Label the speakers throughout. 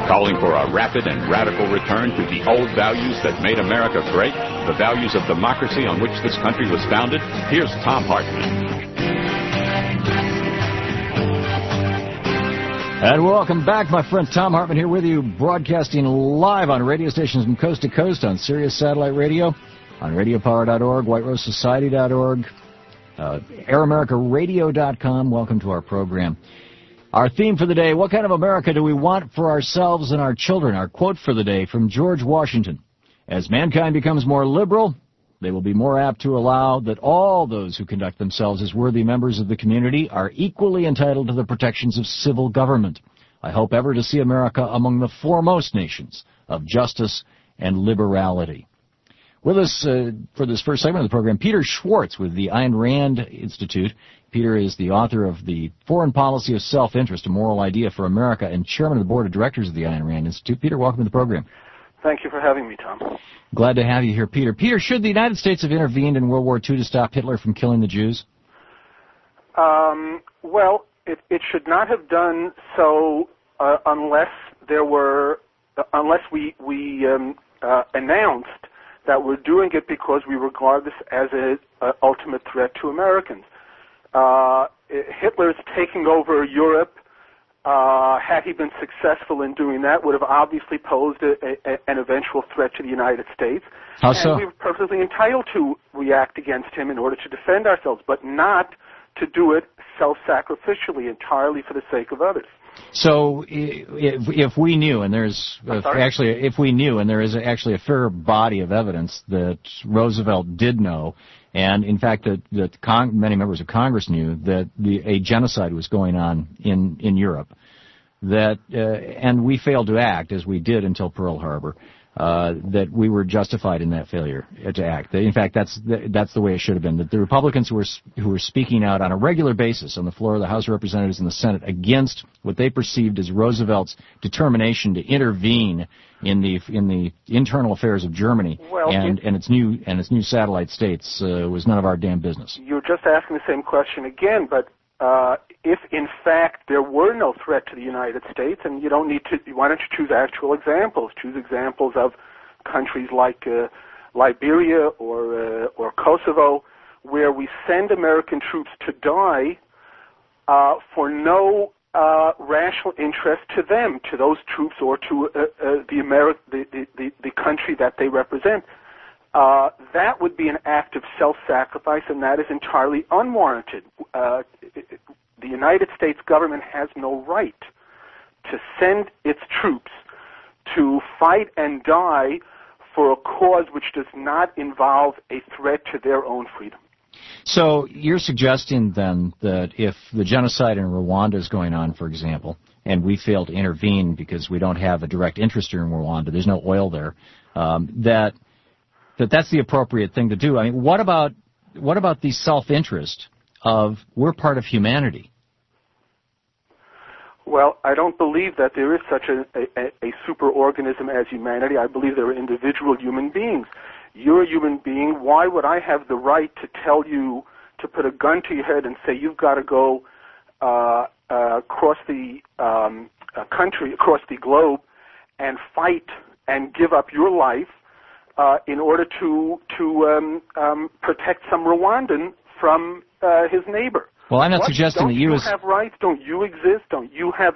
Speaker 1: calling for a rapid and radical return to the old values that made America great, the values of democracy on which this country was founded. Here's Thom Hartmann.
Speaker 2: And welcome back, my friend Thom Hartmann here with you, broadcasting live on radio stations from coast to coast on Sirius Satellite Radio, on radiopower.org, whiterovesociety.org, AirAmericaRadio.com. Welcome to our program. Our theme for the day, what kind of America do we want for ourselves and our children? Our quote for the day from George Washington. As mankind becomes more liberal, they will be more apt to allow that all those who conduct themselves as worthy members of the community are equally entitled to the protections of civil government. I hope ever to see America among the foremost nations of justice and liberality. With us for this first segment of the program, Peter Schwartz with the Ayn Rand Institute. Peter is the author of The Foreign Policy of Self-Interest, a Moral Idea for America, and chairman of the board of directors of the Ayn Rand Institute. Peter, welcome to the program.
Speaker 3: Thank you for having me, Tom.
Speaker 2: Glad to have you here, Peter. Peter, should the United States have intervened in World War II to stop Hitler from killing the Jews?
Speaker 3: Well, it should not have done so unless we announced that we're doing it because we regard this as an ultimate threat to Americans. Hitler's taking over Europe, had he been successful in doing that, would have obviously posed an eventual threat to the United States.
Speaker 2: How so?
Speaker 3: And we were perfectly entitled to react against him in order to defend ourselves, but not to do it self-sacrificially, entirely for the sake of others.
Speaker 2: So, if we knew, and there's if we knew, and there is actually a fair body of evidence that Roosevelt did know, and in fact that many members of Congress knew that a genocide was going on in Europe, and we failed to act as we did until Pearl Harbor. That we were justified in that failure to act. In fact, that's the way it should have been. That the Republicans who were speaking out on a regular basis on the floor of the House of Representatives and the Senate against what they perceived as Roosevelt's determination to intervene in the internal affairs of Germany and its new satellite states was none of our damn business.
Speaker 3: You're just asking the same question again, but if in fact there were no threat to the United States, and you don't need to, why don't you choose actual examples? Choose examples of countries like Liberia or Kosovo, where we send American troops to die for no rational interest to them, to those troops, or to the country that they represent. That would be an act of self-sacrifice, and that is entirely unwarranted. The United States government has no right to send its troops to fight and die for a cause which does not involve a threat to their own freedom.
Speaker 2: So you're suggesting then that if the genocide in Rwanda is going on, for example, and we fail to intervene because we don't have a direct interest in Rwanda, there's no oil there, that's the appropriate thing to do. I mean, what about the self-interest of we're part of humanity?
Speaker 3: Well, I don't believe that there is such a superorganism as humanity. I believe there are individual human beings. You're a human being. Why would I have the right to tell you to put a gun to your head and say you've got to go across the country, across the globe, and fight and give up your life in order to protect some Rwandan from his neighbor?
Speaker 2: Well, I'm not suggesting that you
Speaker 3: have rights? Don't you exist? Don't you have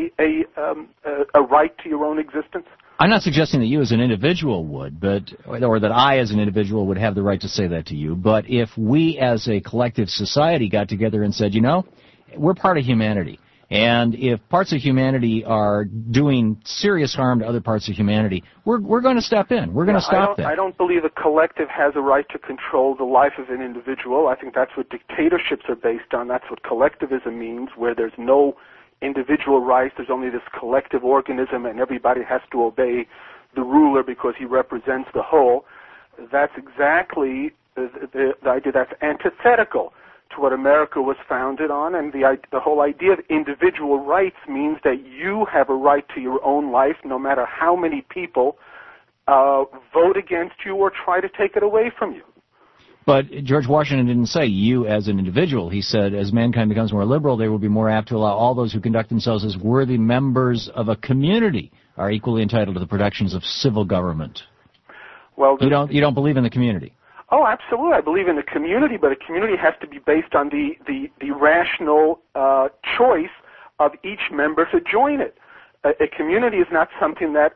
Speaker 3: a right to your own existence?
Speaker 2: I'm not suggesting that you as an individual would, or that I as an individual would have the right to say that to you. But if we as a collective society got together and said, we're part of humanity, and if parts of humanity are doing serious harm to other parts of humanity, we're going to step in. We're going to stop that.
Speaker 3: I don't believe a collective has a right to control the life of an individual. I think that's what dictatorships are based on. That's what collectivism means, where there's no individual rights. There's only this collective organism, and everybody has to obey the ruler because he represents the whole. That's exactly the idea that's antithetical to what America was founded on, and the whole idea of individual rights means that you have a right to your own life no matter how many people vote against you or try to take it away from you.
Speaker 2: But George Washington didn't say you as an individual. He said as mankind becomes more liberal, they will be more apt to allow all those who conduct themselves as worthy members of a community are equally entitled to the protections of civil government.
Speaker 3: Well,
Speaker 2: you don't believe in the community.
Speaker 3: Oh, absolutely. I believe in the community, but a community has to be based on the rational choice of each member to join it. A community is not something that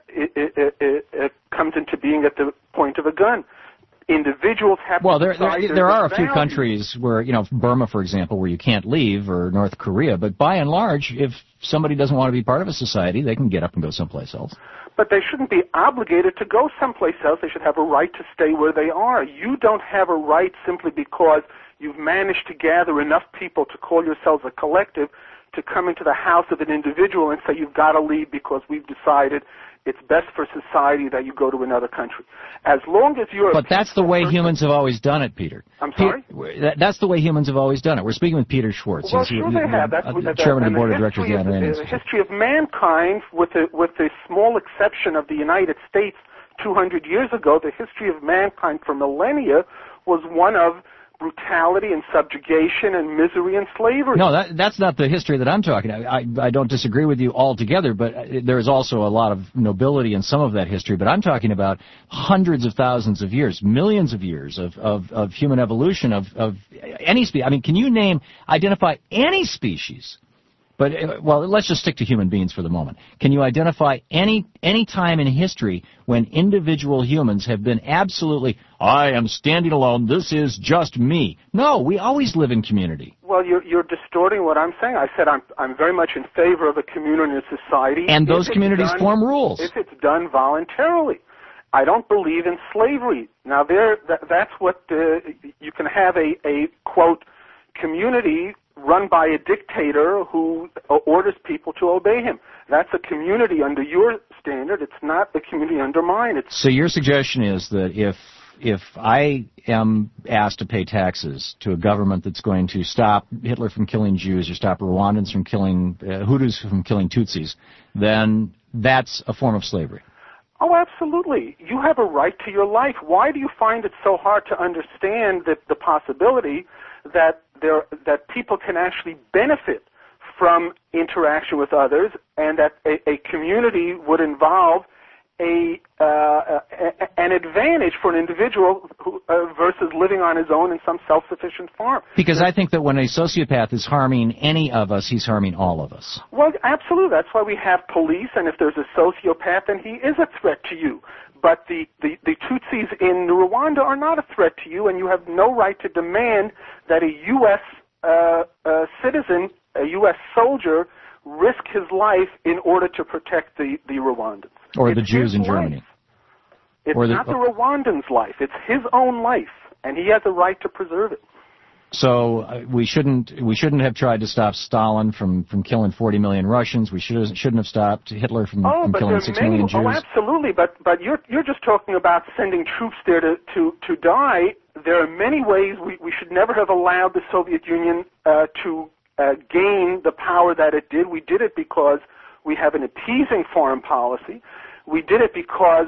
Speaker 3: it comes into being at the point of a gun. Individuals have
Speaker 2: well,
Speaker 3: to
Speaker 2: there are a few countries where, Burma, for example, where you can't leave, or North Korea, but by and large, if somebody doesn't want to be part of a society, they can get up and go someplace else.
Speaker 3: But they shouldn't be obligated to go someplace else. They should have a right to stay where they are. You don't have a right simply because you've managed to gather enough people to call yourselves a collective to come into the house of an individual and say you've got to leave because we've decided it's best for society that you go to another country. As long as you're...
Speaker 2: But that's the way humans have always done it, Peter.
Speaker 3: I'm sorry?
Speaker 2: That's the way humans have always done it. We're speaking with Peter Schwartz.
Speaker 3: Well, sure they have. That's
Speaker 2: Chairman of the Board of Directors of the Ayn Institute.
Speaker 3: The history of mankind, with the small exception of the United States 200 years ago, the history of mankind for millennia was one of brutality and subjugation and misery and slavery.
Speaker 2: No, that's not the history that I'm talking about. I don't disagree with you altogether, but there is also a lot of nobility in some of that history. But I'm talking about hundreds of thousands of years, millions of years of human evolution of any species. I mean, can you identify any species? But, well, let's just stick to human beings for the moment. Can you identify any time in history when individual humans have been absolutely, I am standing alone, this is just me? No, we always live in community.
Speaker 3: Well, you're distorting what I'm saying. I said I'm very much in favor of a community and society.
Speaker 2: And those communities form rules.
Speaker 3: If it's done voluntarily. I don't believe in slavery. Now, that's what you can have a quote, community run by a dictator who orders people to obey him. That's a community under your standard. It's not a community under mine.
Speaker 2: So your suggestion is that if I am asked to pay taxes to a government that's going to stop Hitler from killing Jews or stop Rwandans from killing Hutus from killing Tutsis, then that's a form of slavery.
Speaker 3: Oh, absolutely. You have a right to your life. Why do you find it so hard to understand the possibility that people can actually benefit from interaction with others, and that a community would involve an advantage for an individual versus living on his own in some self-sufficient farm?
Speaker 2: Because I think that when a sociopath is harming any of us, he's harming all of us.
Speaker 3: Well, absolutely. That's why we have police, and if there's a sociopath, then he is a threat to you. But the Tutsis in Rwanda are not a threat to you, and you have no right to demand that a U.S. Citizen, a U.S. soldier, risk his life in order to protect the Rwandans.
Speaker 2: Or the Jews in Germany.
Speaker 3: It's not the Rwandans' life. It's his own life, and he has a right to preserve it.
Speaker 2: So we shouldn't have tried to stop Stalin from killing 40 million Russians. We shouldn't have stopped Hitler from killing 6 million Jews.
Speaker 3: Oh, absolutely. But you're just talking about sending troops there to die. There are many ways we should never have allowed the Soviet Union to gain the power that it did. We did it because we have an appeasing foreign policy. We did it because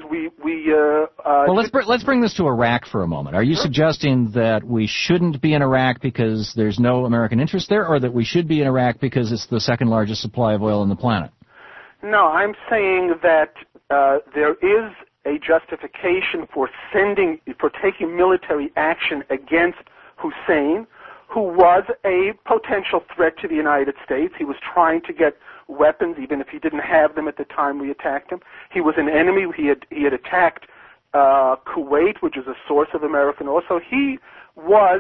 Speaker 3: well,
Speaker 2: let's bring this to Iraq for a moment. Are you suggesting that we shouldn't be in Iraq because there's no American interest there, or that we should be in Iraq because it's the second largest supply of oil on the planet?
Speaker 3: No, I'm saying that there is a justification for taking military action against Hussein, who was a potential threat to the United States. He was trying to get weapons, even if he didn't have them at the time we attacked him. He was an enemy. He had attacked Kuwait, which is a source of American oil. So he was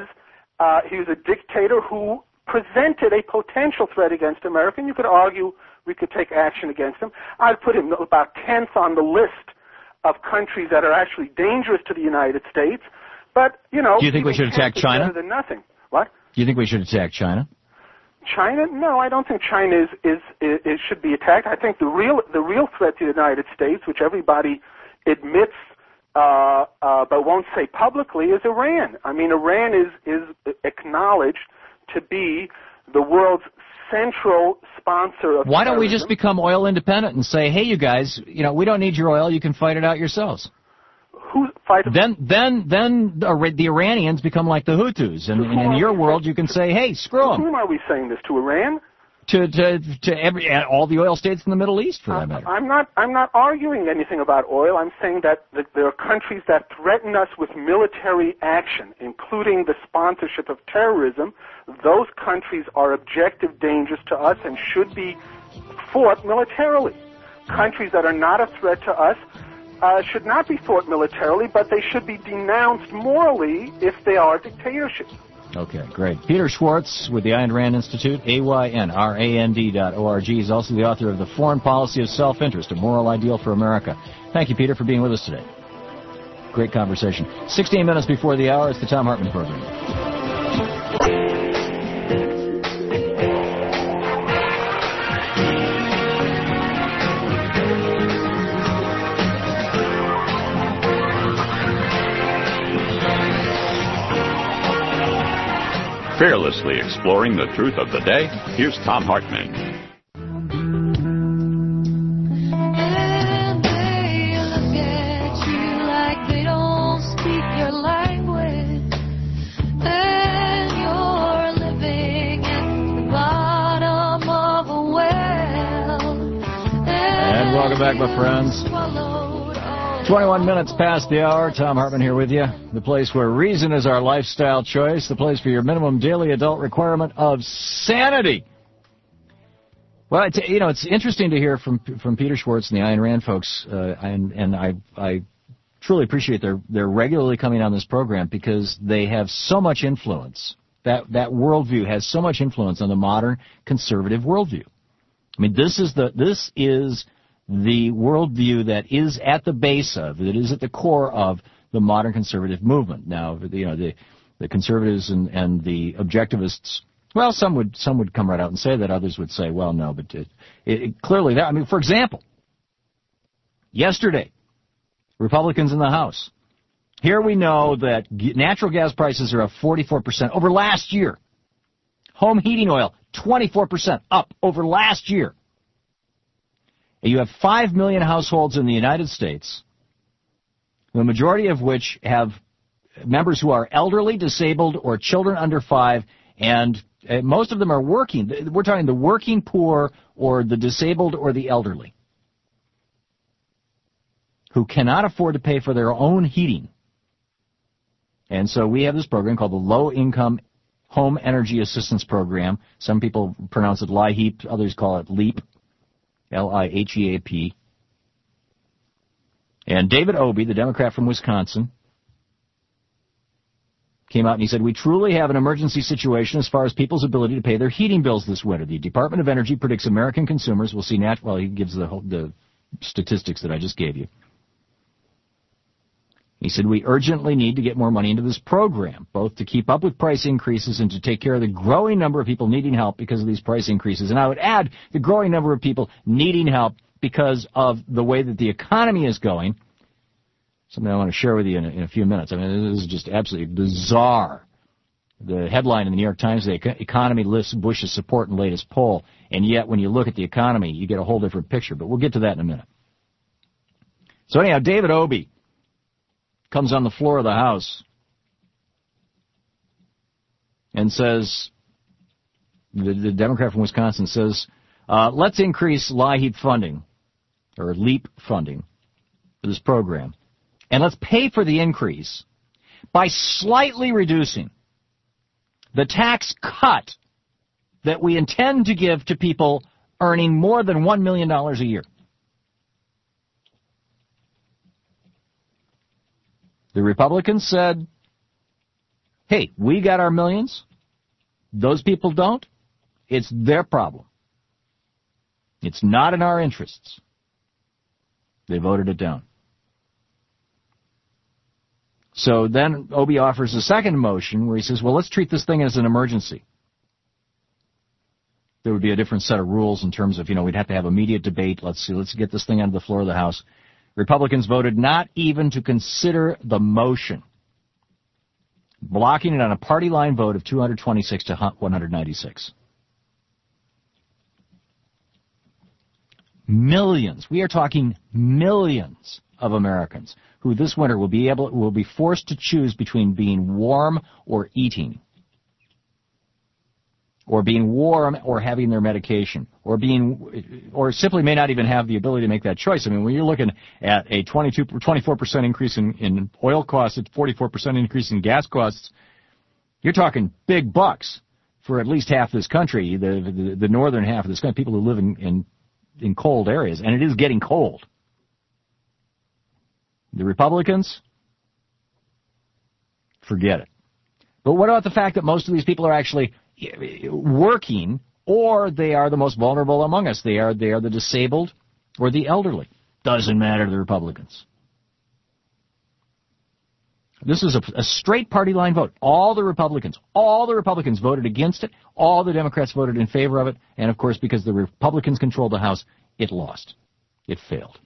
Speaker 3: a dictator who presented a potential threat against America. And you could argue we could take action against him. I'd put him about 10th on the list of countries that are actually dangerous to the United States. But, do
Speaker 2: you think we should attack China?
Speaker 3: Better than nothing. What?
Speaker 2: Do you think we should attack China?
Speaker 3: China? No, I don't think China should be attacked. I think the real threat to the United States, which everybody admits but won't say publicly, is Iran. I mean, Iran is acknowledged to be the world's central sponsor of
Speaker 2: Why don't we
Speaker 3: terrorism.
Speaker 2: just become oil independent and say, hey, you guys, we don't need your oil. You can fight it out yourselves.
Speaker 3: Who fight?
Speaker 2: Then the Iranians become like the Hutus, and in your world you can say, hey, screw them.
Speaker 3: To whom are we saying this? To Iran?
Speaker 2: to all the oil states in the Middle East, for that matter.
Speaker 3: I'm not arguing anything about oil. I'm saying that there are countries that threaten us with military action, including the sponsorship of terrorism. Those countries are objective dangers to us and should be fought militarily. Countries that are not a threat to us should not be fought militarily, but they should be denounced morally if they are dictatorships.
Speaker 2: Okay, great. Peter Schwartz with the Ayn Rand Institute, AYNRAND.org. He's also the author of The Foreign Policy of Self-Interest, a Moral Ideal for America. Thank you, Peter, for being with us today. Great conversation. 16 minutes before the hour, it's the Thom Hartmann Program.
Speaker 1: Fearlessly exploring the truth of the day, here's Thom Hartmann.
Speaker 4: And they look at you like they don't speak your language, and you're living at the bottom of a well.
Speaker 2: And welcome back, my friends. 21 minutes past the hour. Thom Hartmann here with you. The place where reason is our lifestyle choice. The place for your minimum daily adult requirement of sanity. Well, it's interesting to hear from Peter Schwartz and the Ayn Rand folks, and I truly appreciate their regularly coming on this program because they have so much influence. That worldview has so much influence on the modern conservative worldview. I mean, this is the worldview that is at the base of, that is at the core of the modern conservative movement. Now, the conservatives and the objectivists, well, some would come right out and say that. Others would say, well, no, but it clearly that. I mean, for example, yesterday, Republicans in the House. Here we know that natural gas prices are up 44% over last year. Home heating oil, 24% up over last year. You have 5 million households in the United States, the majority of which have members who are elderly, disabled, or children under 5, and most of them are working. We're talking the working poor or the disabled or the elderly, who cannot afford to pay for their own heating. And so we have this program called the Low Income Home Energy Assistance Program. Some people pronounce it LIHEAP, others call it LEAP. LIHEAP. And David Obey, the Democrat from Wisconsin, came out and he said, we truly have an emergency situation as far as people's ability to pay their heating bills this winter. The Department of Energy predicts American consumers will see well, he gives the statistics that I just gave you. He said, we urgently need to get more money into this program, both to keep up with price increases and to take care of the growing number of people needing help because of these price increases. And I would add the growing number of people needing help because of the way that the economy is going. Something I want to share with you in a few minutes. I mean, this is just absolutely bizarre. The headline in the New York Times, the economy lists Bush's support in latest poll. And yet, when you look at the economy, you get a whole different picture. But we'll get to that in a minute. So anyhow, David Obey comes on the floor of the House and says, the Democrat from Wisconsin says, let's increase LIHEAP funding, or LEAP funding, for this program. And let's pay for the increase by slightly reducing the tax cut that we intend to give to people earning more than $1 million a year. The Republicans said, hey, we got our millions. Those people don't. It's their problem. It's not in our interests. They voted it down. So then Obey offers a second motion where he says, well, let's treat this thing as an emergency. There would be a different set of rules in terms of, we'd have to have immediate debate. Let's get this thing onto the floor of the House. Republicans voted not even to consider the motion, blocking it on a party line vote of 226 to 196. Millions, we are talking millions of Americans who this winter will be forced to choose between being warm or eating. or being warm, or having their medication, or simply may not even have the ability to make that choice. I mean, when you're looking at a 24% increase in oil costs, a 44% increase in gas costs, you're talking big bucks for at least half this country, the northern half of this country, people who live in cold areas, and it is getting cold. The Republicans, forget it. But what about the fact that most of these people are actually working, or they are the most vulnerable among us? They are the disabled or the elderly. Doesn't matter to the Republicans. This is a straight party line vote. All the Republicans voted against it. All the Democrats voted in favor of it. And, of course, because the Republicans controlled the House, it lost. It failed.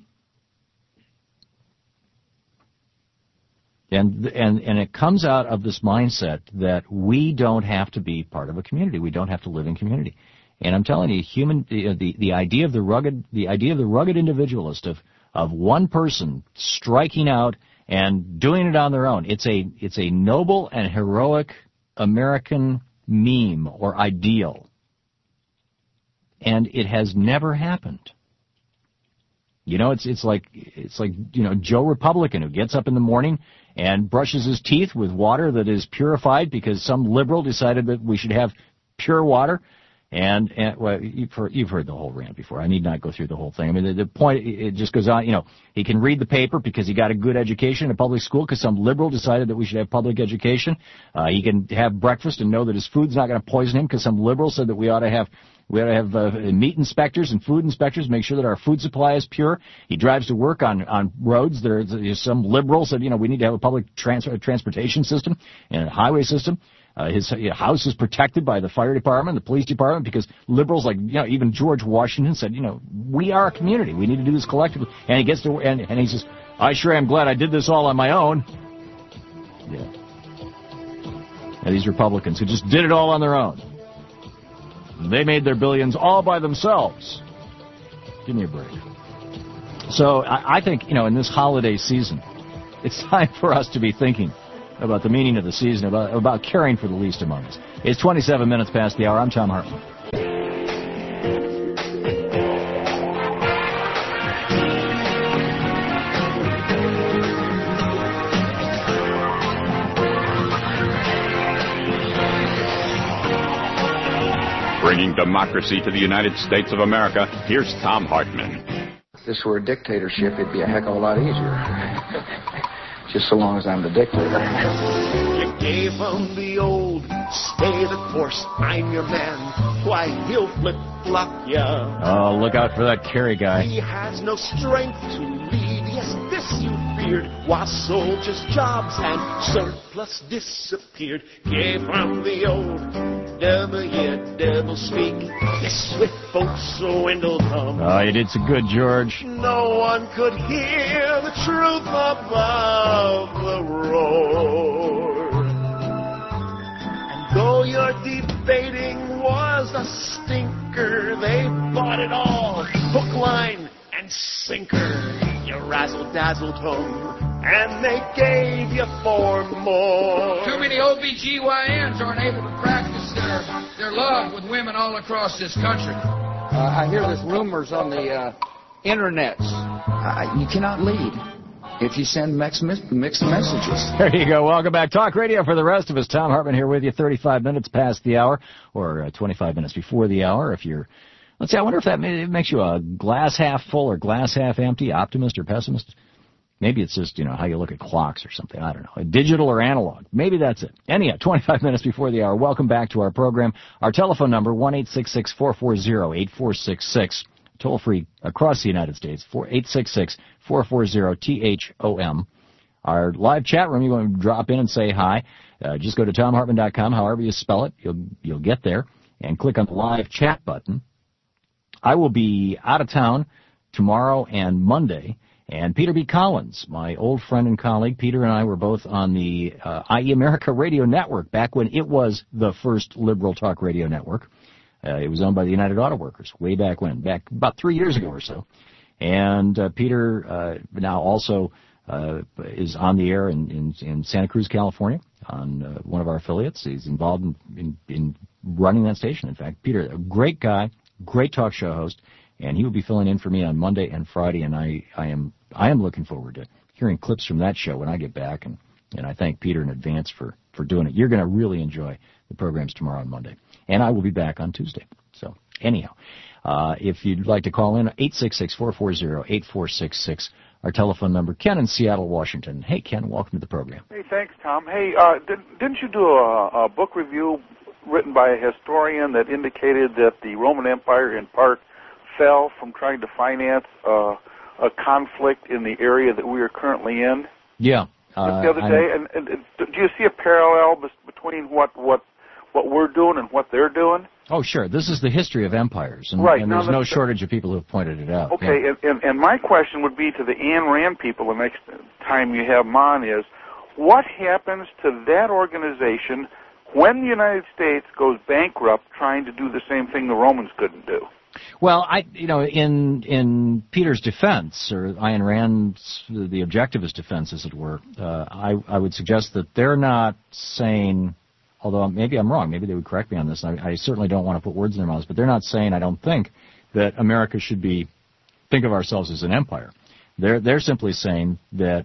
Speaker 2: And it comes out of this mindset that we don't have to be part of a community. We don't have to live in community. And I'm telling you, the idea of the rugged individualist of one person striking out and doing it on their own, it's a noble and heroic American meme or ideal. And it has never happened. You know, it's like Joe Republican who gets up in the morning and brushes his teeth with water that is purified because some liberal decided that we should have pure water. And well, you've heard the whole rant before. I need not go through the whole thing. I mean, the point, it just goes on. You know, he can read the paper because he got a good education in a public school because some liberal decided that we should have public education. He can have breakfast and know that his food's not going to poison him because some liberal said that we ought to have meat inspectors and food inspectors, make sure that our food supply is pure. He drives to work on roads. There's some liberals said, we need to have a public transportation system and a highway system. His house is protected by the fire department, the police department, because liberals like, even George Washington said, we are a community. We need to do this collectively. And he gets to, and he says, I sure am glad I did this all on my own. Yeah. And these Republicans who just did it all on their own. They made their billions all by themselves. Give me a break. So I think, in this holiday season, it's time for us to be thinking about the meaning of the season, about caring for the least among us. It's 27 minutes past the hour. I'm Tom Hartman.
Speaker 1: Bringing democracy to the United States of America, here's Tom Hartman.
Speaker 5: If this were a dictatorship, it'd be a heck of a lot easier. Just so long as I'm the dictator.
Speaker 6: You gave him the old, stay the course, I'm your man. Why, he'll flip-flop ya.
Speaker 2: Oh, look out for that Kerry guy.
Speaker 6: He has no strength to lead. Yes, this you feared. While soldiers' jobs and surplus disappeared. Gave him the old, double speak. Yes, with folks so dwindled.
Speaker 2: Oh, you did so good, George.
Speaker 6: No one could hear the truth above the roar. And though your debating was a stinker, they bought it all, hook, line, and sinker. You razzle-dazzled them, and they gave you 4 more.
Speaker 7: Too many OBGYNs aren't able to practice their love with women all across this country.
Speaker 5: I hear there's rumors on the internets. You cannot lead if you send mixed messages.
Speaker 2: There you go. Welcome back. Talk radio for the rest of us. Tom Hartman here with you, 35 minutes past the hour, or 25 minutes before the hour. If you're, let's see, I wonder if that makes you a glass half full or glass half empty, optimist or pessimist. Maybe it's just, how you look at clocks or something. I don't know. Digital or analog. Maybe that's it. Anyhow, 25 minutes before the hour. Welcome back to our program. Our telephone number, 1-866-440-8466. Toll free across the United States, 866-440-THOM. Our live chat room, you want to drop in and say hi. Just go to TomHartman.com, however you spell it. You'll get there and click on the live chat button. I will be out of town tomorrow and Monday. And Peter B. Collins, my old friend and colleague, Peter and I were both on the IE America Radio Network back when it was the first liberal talk radio network. It was owned by the United Auto Workers way back when, back about 3 years ago or so. And Peter now also is on the air in Santa Cruz, California, on one of our affiliates. He's involved in running that station. In fact, Peter, a great guy, great talk show host, and he will be filling in for me on Monday and Friday, and I am looking forward to hearing clips from that show when I get back, and I thank Peter in advance for doing it. You're going to really enjoy the programs tomorrow and Monday, and I will be back on Tuesday. So anyhow, if you'd like to call in, 866-440-8466, our telephone number. Ken in Seattle, Washington. Hey, Ken, welcome to the program.
Speaker 8: Hey, thanks, Tom. Hey, didn't you do a book review written by a historian that indicated that the Roman Empire in part fell from trying to finance a conflict in the area that we are currently in?
Speaker 2: Yeah.
Speaker 8: The other day, and do you see a parallel between what we're doing and what they're doing?
Speaker 2: Oh, sure. This is the history of empires, and,
Speaker 8: right.
Speaker 2: And there's no shortage of people who have pointed it out.
Speaker 8: Okay,
Speaker 2: yeah.
Speaker 8: and my question would be to the Ayn Rand people the next time you have them on is, what happens to that organization when the United States goes bankrupt trying to do the same thing the Romans couldn't do?
Speaker 2: Well, in Peter's defense, or Ayn Rand's, the objectivist defense, as it were, I would suggest that they're not saying, although maybe I'm wrong, maybe they would correct me on this, I certainly don't want to put words in their mouths, but they're not saying, I don't think, that America should think of ourselves as an empire. They're simply saying that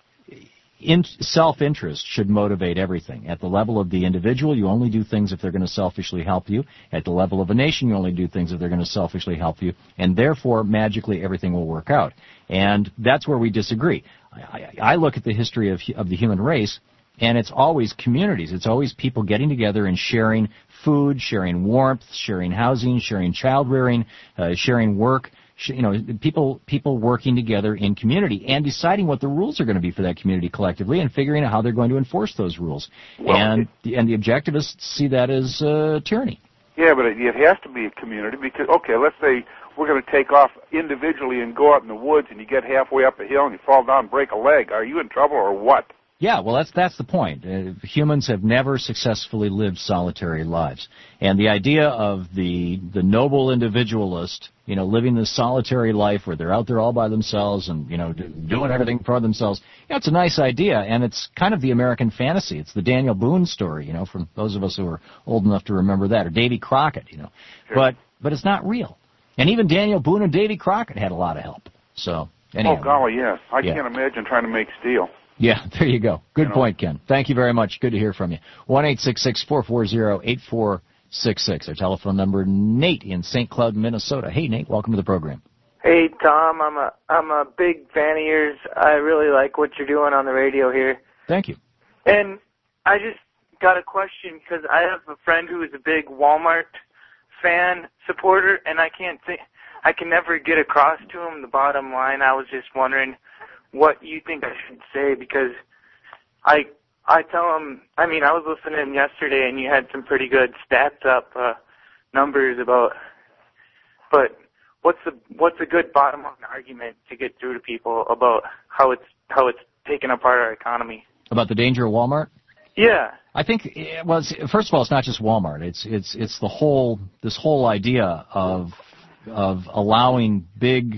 Speaker 2: self-interest should motivate everything. At the level of the individual, you only do things if they're going to selfishly help you. At the level of a nation, you only do things if they're going to selfishly help you. And therefore, magically, everything will work out. And that's where we disagree. I look at the history of the human race, and it's always communities. It's always people getting together and sharing food, sharing warmth, sharing housing, sharing child rearing, sharing work. People working together in community and deciding what the rules are going to be for that community collectively and figuring out how they're going to enforce those rules. Well, and the objectivists see that as tyranny.
Speaker 8: Yeah, but it has to be a community because, okay, let's say we're going to take off individually and go out in the woods and you get halfway up a hill and you fall down and break a leg. Are you in trouble or what?
Speaker 2: Yeah, well, that's the point. Humans have never successfully lived solitary lives. And the idea of the noble individualist, living this solitary life where they're out there all by themselves and, doing everything for themselves, it's a nice idea, and it's kind of the American fantasy. It's the Daniel Boone story, for those of us who are old enough to remember that, or Davy Crockett,
Speaker 8: Sure.
Speaker 2: But it's not real. And even Daniel Boone and Davy Crockett had a lot of help. So, anyhow.
Speaker 8: Oh, golly, yes. I can't imagine trying to make steel.
Speaker 2: Yeah, there you go. Good point, Ken. Thank you very much. Good to hear from you. 1-866-440-8466. Our telephone number, Nate in St. Cloud, Minnesota. Hey, Nate, welcome to the program.
Speaker 9: Hey, Tom. I'm a big fan of yours. I really like what you're doing on the radio here.
Speaker 2: Thank you.
Speaker 9: And I just got a question because I have a friend who is a big Walmart fan supporter, and I can never get across to him the bottom line. I was just wondering what you think I should say, because I tell him, I was listening yesterday and you had some pretty good stats up, numbers about, but what's a good bottom line argument to get through to people about how it's taken apart our economy?
Speaker 2: About the danger of Walmart?
Speaker 9: Yeah.
Speaker 2: I think, well, first of all, it's not just Walmart. It's this whole idea of allowing big,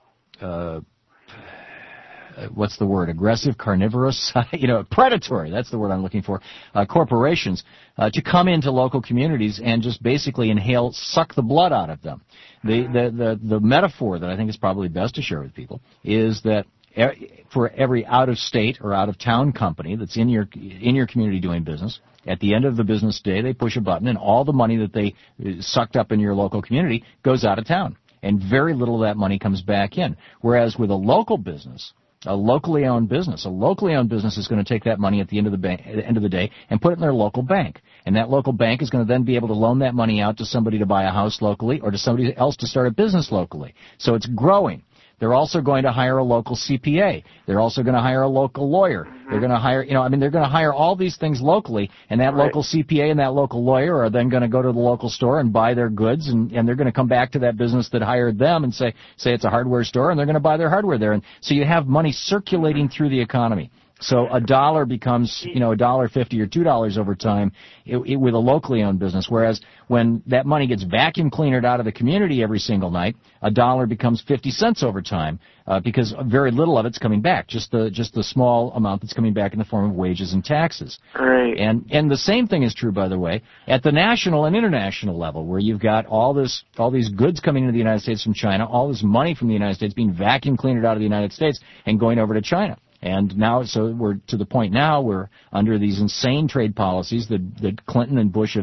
Speaker 2: what's the word? Aggressive, carnivorous, predatory. That's the word I'm looking for. Corporations to come into local communities and just basically suck the blood out of them. The metaphor that I think is probably best to share with people is that for every out-of-state or out-of-town company that's in your community doing business, at the end of the business day, they push a button and all the money that they sucked up in your local community goes out of town, and very little of that money comes back in. Whereas with a local business, a locally owned business is going to take that money at the end of the day and put it in their local bank. And that local bank is going to then be able to loan that money out to somebody to buy a house locally or to somebody else to start a business locally. So it's growing. They're also going to hire a local CPA. They're also going to hire a local lawyer. They're going to hire, they're going to hire all these things locally, and that local CPA and that local lawyer are then going to go to the local store and buy their goods, and they're going to come back to that business that hired them and say it's a hardware store, and they're going to buy their hardware there. And so you have money circulating through the economy. So $1 becomes, $1.50 or $2 over time with a locally owned business. Whereas when that money gets vacuum cleanered out of the community every single night, $1 becomes 50 cents over time because very little of it's coming back. Just the small amount that's coming back in the form of wages and taxes.
Speaker 9: Right.
Speaker 2: And the same thing is true, by the way, at the national and international level, where you've got all these goods coming into the United States from China, all this money from the United States being vacuum cleaned out of the United States and going over to China. And now, so we're to the point now we're under these insane trade policies that Clinton and Bush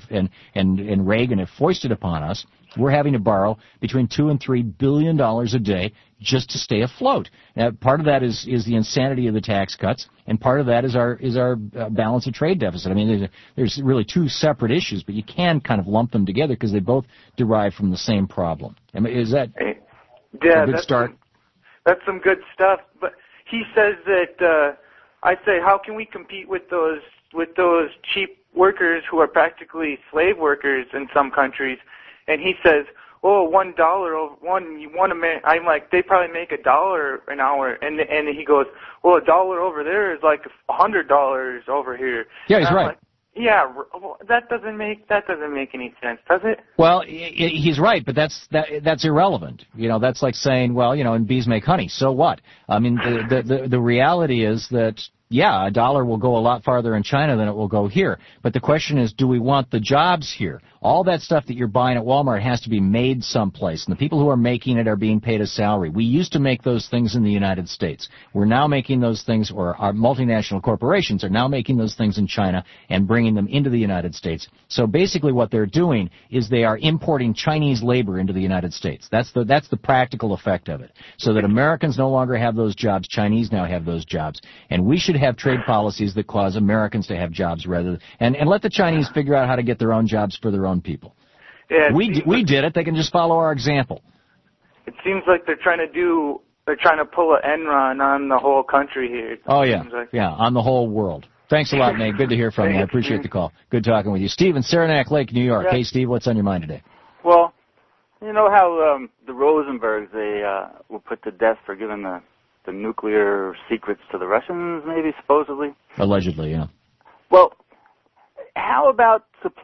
Speaker 2: and Reagan have foisted upon us. We're having to borrow between $2 and $3 billion a day just to stay afloat. Now, part of that is the insanity of the tax cuts, and part of that is our balance of trade deficit. I mean, there's really two separate issues, but you can kind of lump them together because they both derive from the same problem. I mean, is that a good start?
Speaker 9: That's some good stuff, but he says that I say, how can we compete with those cheap workers who are practically slave workers in some countries? And he says, oh, $1 I'm like, they probably make $1 an hour, and he goes, well, $1 over there is like $100 over here.
Speaker 2: Yeah, he's right.
Speaker 9: Like, yeah, that doesn't make any sense, does it?
Speaker 2: Well, he's right, but that's irrelevant. That's like saying, well, and bees make honey. So what? I mean, the reality is that, yeah, $1 will go a lot farther in China than it will go here. But the question is, do we want the jobs here? All that stuff that you're buying at Walmart has to be made someplace, and the people who are making it are being paid a salary. We used to make those things in the United States. We're now making those things, or our multinational corporations are now making those things in China and bringing them into the United States. So basically what they're doing is they are importing Chinese labor into the United States. That's the practical effect of it. So that Americans no longer have those jobs, Chinese now have those jobs. And we should have trade policies that cause Americans to have jobs rather than, and let the Chinese figure out how to get their own jobs for their own people.
Speaker 9: Yeah,
Speaker 2: we did it. They can just follow our example.
Speaker 9: It seems like they're trying to pull an Enron on the whole country here.
Speaker 2: Oh, yeah. Yeah, on the whole world. Thanks a lot, Nate. Good to hear from you. I appreciate the call. Good talking with you. Steve in Saranac Lake, New York. Yeah. Hey, Steve, what's on your mind today?
Speaker 10: Well, you know how the Rosenbergs, they were put to death for giving the nuclear secrets to the Russians, maybe, supposedly?
Speaker 2: Allegedly, yeah.
Speaker 10: Well, how about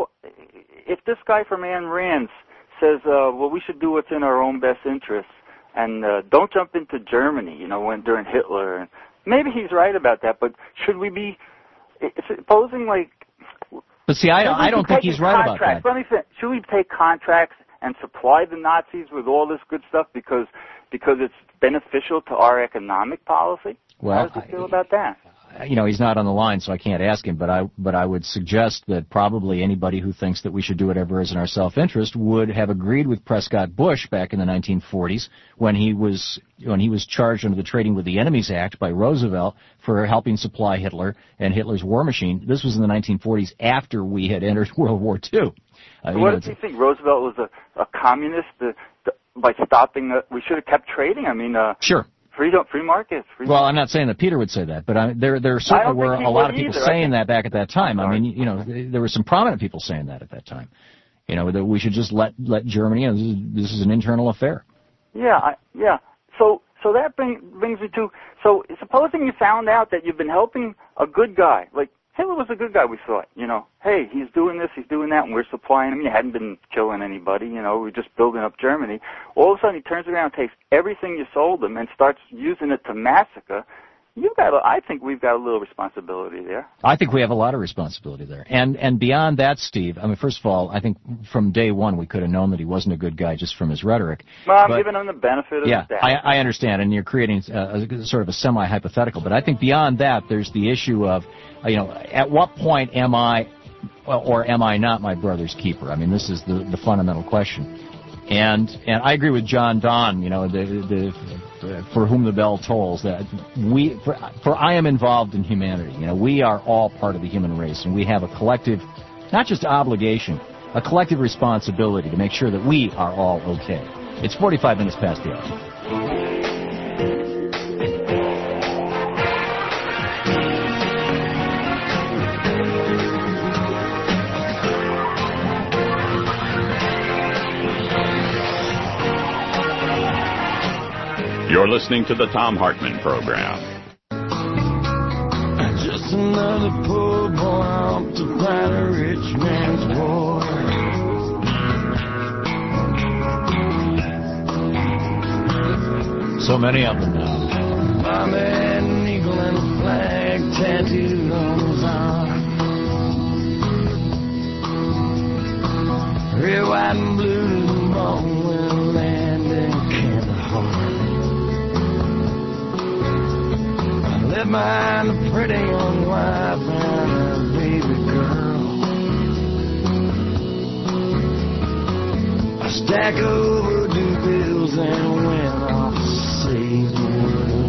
Speaker 10: if this guy from Ayn Rand says, well, we should do what's in our own best interests, and don't jump into Germany, during Hitler. And maybe he's right about that, but should we be supposing, like...
Speaker 2: But see, I don't think he's right about that.
Speaker 10: Let me say, should we take contracts and supply the Nazis with all this good stuff because it's beneficial to our economic policy?
Speaker 2: Well,
Speaker 10: how does he feel about that?
Speaker 2: He's not on the line, so I can't ask him, but I would suggest that probably anybody who thinks that we should do whatever is in our self-interest would have agreed with Prescott Bush back in the 1940s when he was charged under the Trading with the Enemies Act by Roosevelt for helping supply Hitler and Hitler's war machine. This was in the 1940s after we had entered World War II.
Speaker 10: What does he think? Roosevelt was a communist by stopping we should have kept trading? I mean,
Speaker 2: sure.
Speaker 10: Free markets.
Speaker 2: Well, I'm not saying that Peter would say that, but there certainly were a lot of people saying that back at that time. I mean, there were some prominent people saying that at that time. That we should just let Germany. This is an internal affair.
Speaker 10: Yeah. So that brings me to. So supposing you found out that you've been helping a good guy, like Hitler was a good guy, we thought. Hey, he's doing this, he's doing that, and we're supplying him. You hadn't been killing anybody, we're just building up Germany. All of a sudden, he turns around, takes everything you sold him, and starts using it to massacre. I think we've got a little responsibility there.
Speaker 2: I think we have a lot of responsibility there. And beyond that, Steve, I mean, first of all, I think from day one we could have known that he wasn't a good guy just from his rhetoric.
Speaker 10: Well, I'm giving him the benefit of the doubt.
Speaker 2: I understand, and you're creating sort of a semi-hypothetical. But I think beyond that, there's the issue of, at what point am I or am I not my brother's keeper? I mean, this is the fundamental question. And I agree with John Donne, for whom the bell tolls, that for I am involved in humanity. We are all part of the human race, and we have a collective, not just obligation, a collective responsibility to make sure that we are all okay. It's 45 minutes past the hour.
Speaker 1: You're listening to the Thom Hartmann Program.
Speaker 11: the poor boy off to fight a rich man's war.
Speaker 2: So many of them now.
Speaker 11: Mom had an eagle and a flag tattooed on his arm. Red, white, and blue, born with land in Kandahar. I left behind a pretty young wife and a baby girl. A stack of overdue bills and went off to save the world.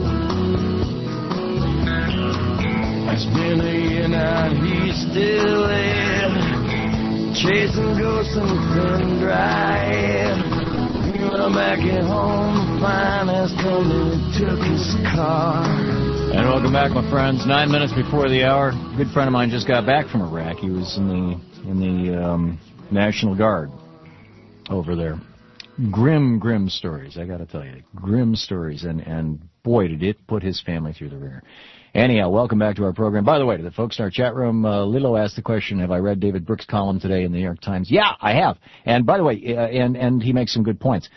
Speaker 11: It's been a year now, he's still there, chasing ghosts and thin dry air. Well, back at home, the finest company took his car.
Speaker 2: And welcome back, my friends. 9 minutes before the hour. A good friend of mine just got back from Iraq. He was in the National Guard over there. Grim stories, I got to tell you. Grim stories, and boy, did it put his family through the ringer. Anyhow, welcome back to our program. By the way, to the folks in our chat room, Lilo asked the question, have I read David Brooks' column today in the New York Times? Yeah, I have. And by the way, and he makes some good points.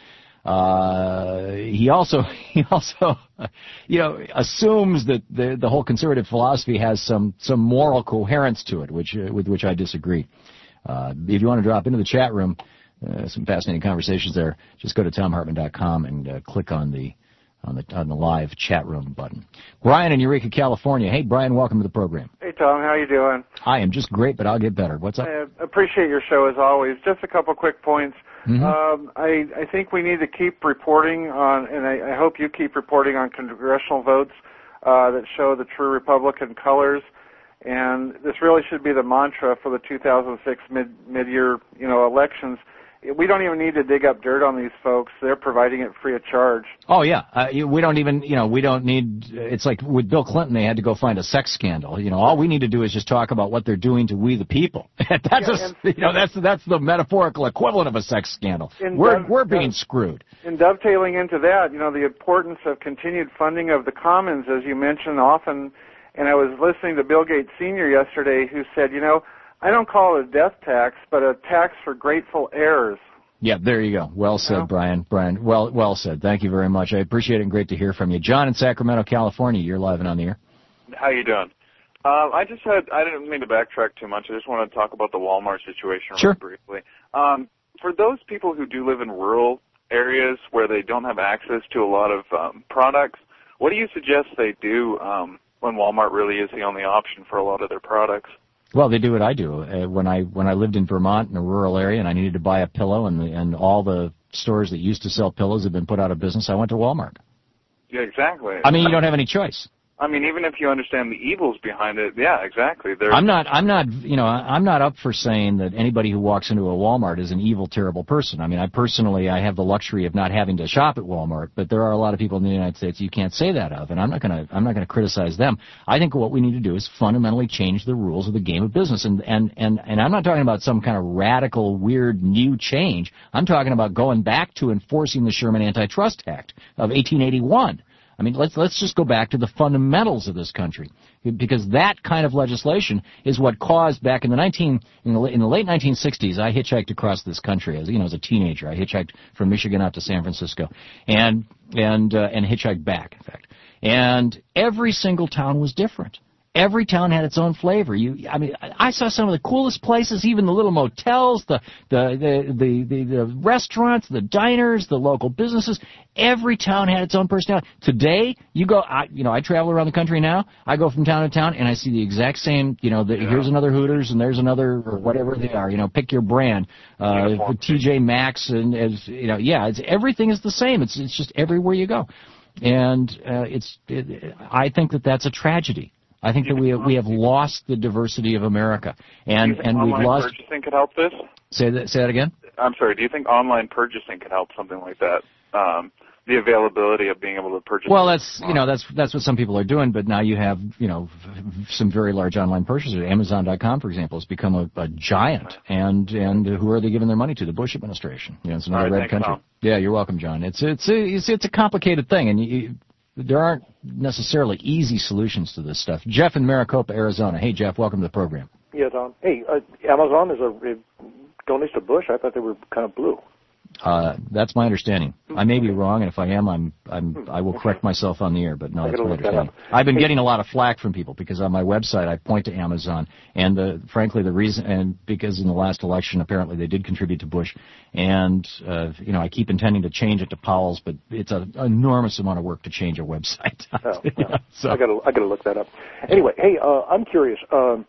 Speaker 2: He also, assumes that the whole conservative philosophy has some moral coherence to it, with which I disagree. If you want to drop into the chat room, some fascinating conversations there, just go to TomHartman.com and click on the live chat room button. Brian in Eureka, California. Hey, Brian, welcome to the program.
Speaker 12: Hey, Tom, how you doing?
Speaker 2: I am just great, but I'll get better. What's up?
Speaker 12: I appreciate your show as always. Just a couple quick points.
Speaker 2: Mm-hmm.
Speaker 12: I think we need to keep reporting on, and I hope you keep reporting on congressional votes that show the true Republican colors. And this really should be the mantra for the 2006 mid-year, elections. We don't even need to dig up dirt on these folks. They're providing it free of charge.
Speaker 2: Oh, yeah. We don't even, we don't need, it's like with Bill Clinton, they had to go find a sex scandal. All we need to do is just talk about what they're doing to we the people. That's the metaphorical equivalent of a sex scandal. We're being screwed.
Speaker 12: And dovetailing into that, the importance of continued funding of the commons, as you mentioned often, and I was listening to Bill Gates Sr. yesterday who said, I don't call it a death tax, but a tax for grateful heirs.
Speaker 2: Yeah, there you go. Well said, Brian. Brian, well said. Thank you very much. I appreciate it and great to hear from you. John in Sacramento, California, you're live and on the air.
Speaker 13: How you doing? I didn't mean to backtrack too much. I just want to talk about the Walmart situation really briefly. For those people who do live in rural areas where they don't have access to a lot of products, what do you suggest they do when Walmart really is the only option for a lot of their products?
Speaker 2: Well, they do what I do. When I lived in Vermont in a rural area and I needed to buy a pillow and all the stores that used to sell pillows had been put out of business, I went to Walmart.
Speaker 13: Yeah, exactly.
Speaker 2: I mean, you don't have any choice.
Speaker 13: I mean, even if you understand the evils behind it, yeah, exactly.
Speaker 2: I'm not up for saying that anybody who walks into a Walmart is an evil, terrible person. I mean, I have the luxury of not having to shop at Walmart, but there are a lot of people in the United States you can't say that of, and I'm not gonna criticize them. I think what we need to do is fundamentally change the rules of the game of business, and I'm not talking about some kind of radical, weird, new change. I'm talking about going back to enforcing the Sherman Antitrust Act of 1881. I mean, let's just go back to the fundamentals of this country, because that kind of legislation is what caused back in the late 1960s. I hitchhiked across this country as a teenager. I hitchhiked from Michigan out to San Francisco, and hitchhiked back, in fact. And every single town was different. Every town had its own flavor. I saw some of the coolest places, even the little motels, the restaurants, the diners, the local businesses. Every town had its own personality. Today, you go, I travel around the country now. I go from town to town, and I see the exact same, here's another Hooters, and there's another, or whatever they are, pick your brand, TJ Maxx, and everything is the same. It's just everywhere you go. And I think that's a tragedy. I think that we have lost the diversity of America, and we've lost.
Speaker 13: Online purchasing could help this?
Speaker 2: Say that again.
Speaker 13: I'm sorry. Do you think online purchasing could help something like that? The availability of being able to purchase.
Speaker 2: Well, that's what some people are doing, but now you have some very large online purchasers. Amazon.com, for example, has become a giant, and who are they giving their money to? The Bush administration. It's another red country.
Speaker 13: Tom.
Speaker 2: Yeah, you're welcome, John. It's a complicated thing, and there aren't necessarily easy solutions to this stuff. Jeff in Maricopa, Arizona. Hey, Jeff, welcome to the program.
Speaker 14: Yeah, Tom. Hey, Amazon is a donation to Bush. I thought they were kind of blue.
Speaker 2: That's my understanding. I may be wrong, and if I am, I will correct myself on the air. But no, that's my understanding. I've been getting a lot of flack from people because on my website I point to Amazon, and frankly the reason, and because in the last election apparently they did contribute to Bush, and I keep intending to change it to Powell's, but it's an enormous amount of work to change a website.
Speaker 14: So I got to look that up. Anyway, hey, I'm curious.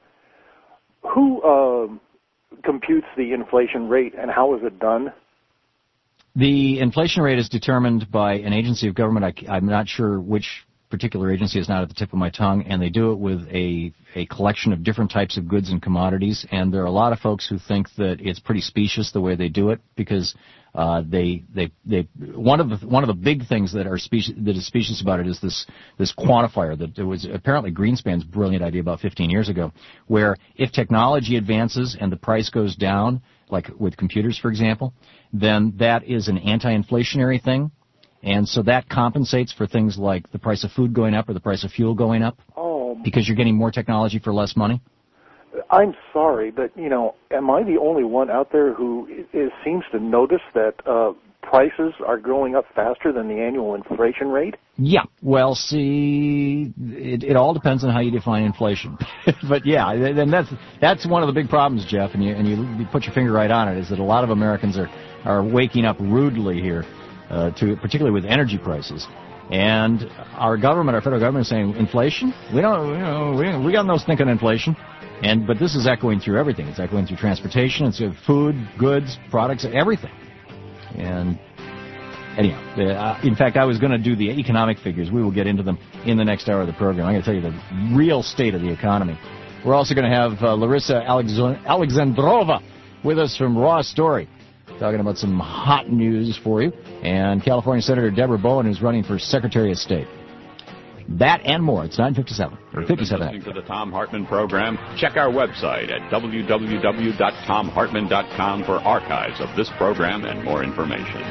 Speaker 14: Who computes the inflation rate, and how is it done?
Speaker 2: The inflation rate is determined by an agency of government. I'm not sure which particular agency, is not at the tip of my tongue, and they do it with a collection of different types of goods and commodities. And there are a lot of folks who think that it's pretty specious the way they do it, because one of the big things that is specious about it is this quantifier that it was apparently Greenspan's brilliant idea about 15 years ago, where if technology advances and the price goes down, like with computers, for example, then that is an anti-inflationary thing. And so that compensates for things like the price of food going up or the price of fuel going up, because you're getting more technology for less money.
Speaker 14: I'm sorry, but, am I the only one out there who seems to notice that prices are going up faster than the annual inflation rate?
Speaker 2: Yeah. Well, see, it all depends on how you define inflation. But yeah, and that's one of the big problems, Jeff, and you put your finger right on it, is that a lot of Americans are waking up rudely here, particularly with energy prices. And our federal government is saying, inflation? We got no thinking inflation. But this is echoing through everything. It's echoing through transportation, it's food, goods, products, everything. And anyhow, in fact, I was going to do the economic figures. We will get into them in the next hour of the program. I'm going to tell you the real state of the economy. We're also going to have Larissa Alexandrova with us from Raw Story, talking about some hot news for you, and California Senator Deborah Bowen, who's running for Secretary of State. That and more. It's 9:57 or 57.
Speaker 1: Listening to the Thom Hartmann program, check our website at www.thomhartmann.com for archives of this program and more information.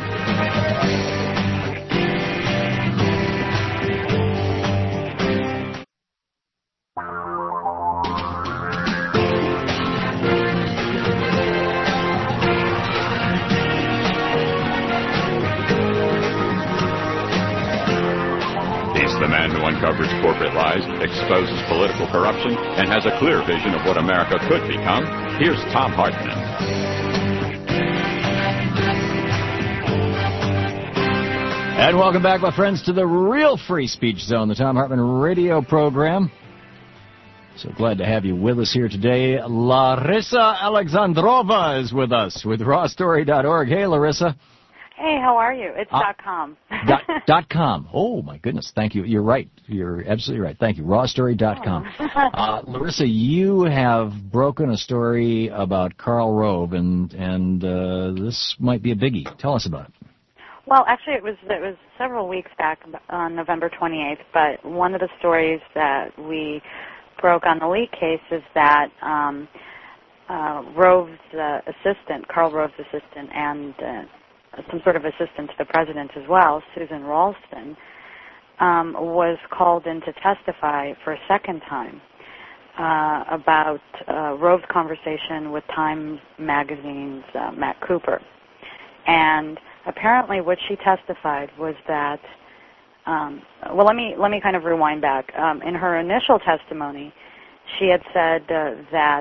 Speaker 1: The man who uncovers corporate lies, exposes political corruption, and has a clear vision of what America could become. Here's Thom Hartmann.
Speaker 2: And welcome back, my friends, to the real Free Speech Zone, the Thom Hartmann radio program. So glad to have you with us here today. Larissa Alexandrova is with us with rawstory.org. Hey, Larissa.
Speaker 15: Hey, how are you? It's .com.
Speaker 2: .com. Oh, my goodness. Thank you. You're right. You're absolutely right. Thank you. Rawstory.com. Larissa, you have broken a story about Karl Rove, and this might be a biggie. Tell us about it.
Speaker 15: Well, actually, it was several weeks back on November 28th, but one of the stories that we broke on the leak case is that Rove's assistant, Karl Rove's assistant, and some sort of assistant to the president as well, Susan Ralston, was called in to testify for a second time about Rove's conversation with Time Magazine's Matt Cooper. And apparently what she testified was that, let me kind of rewind back. In her initial testimony, she had said that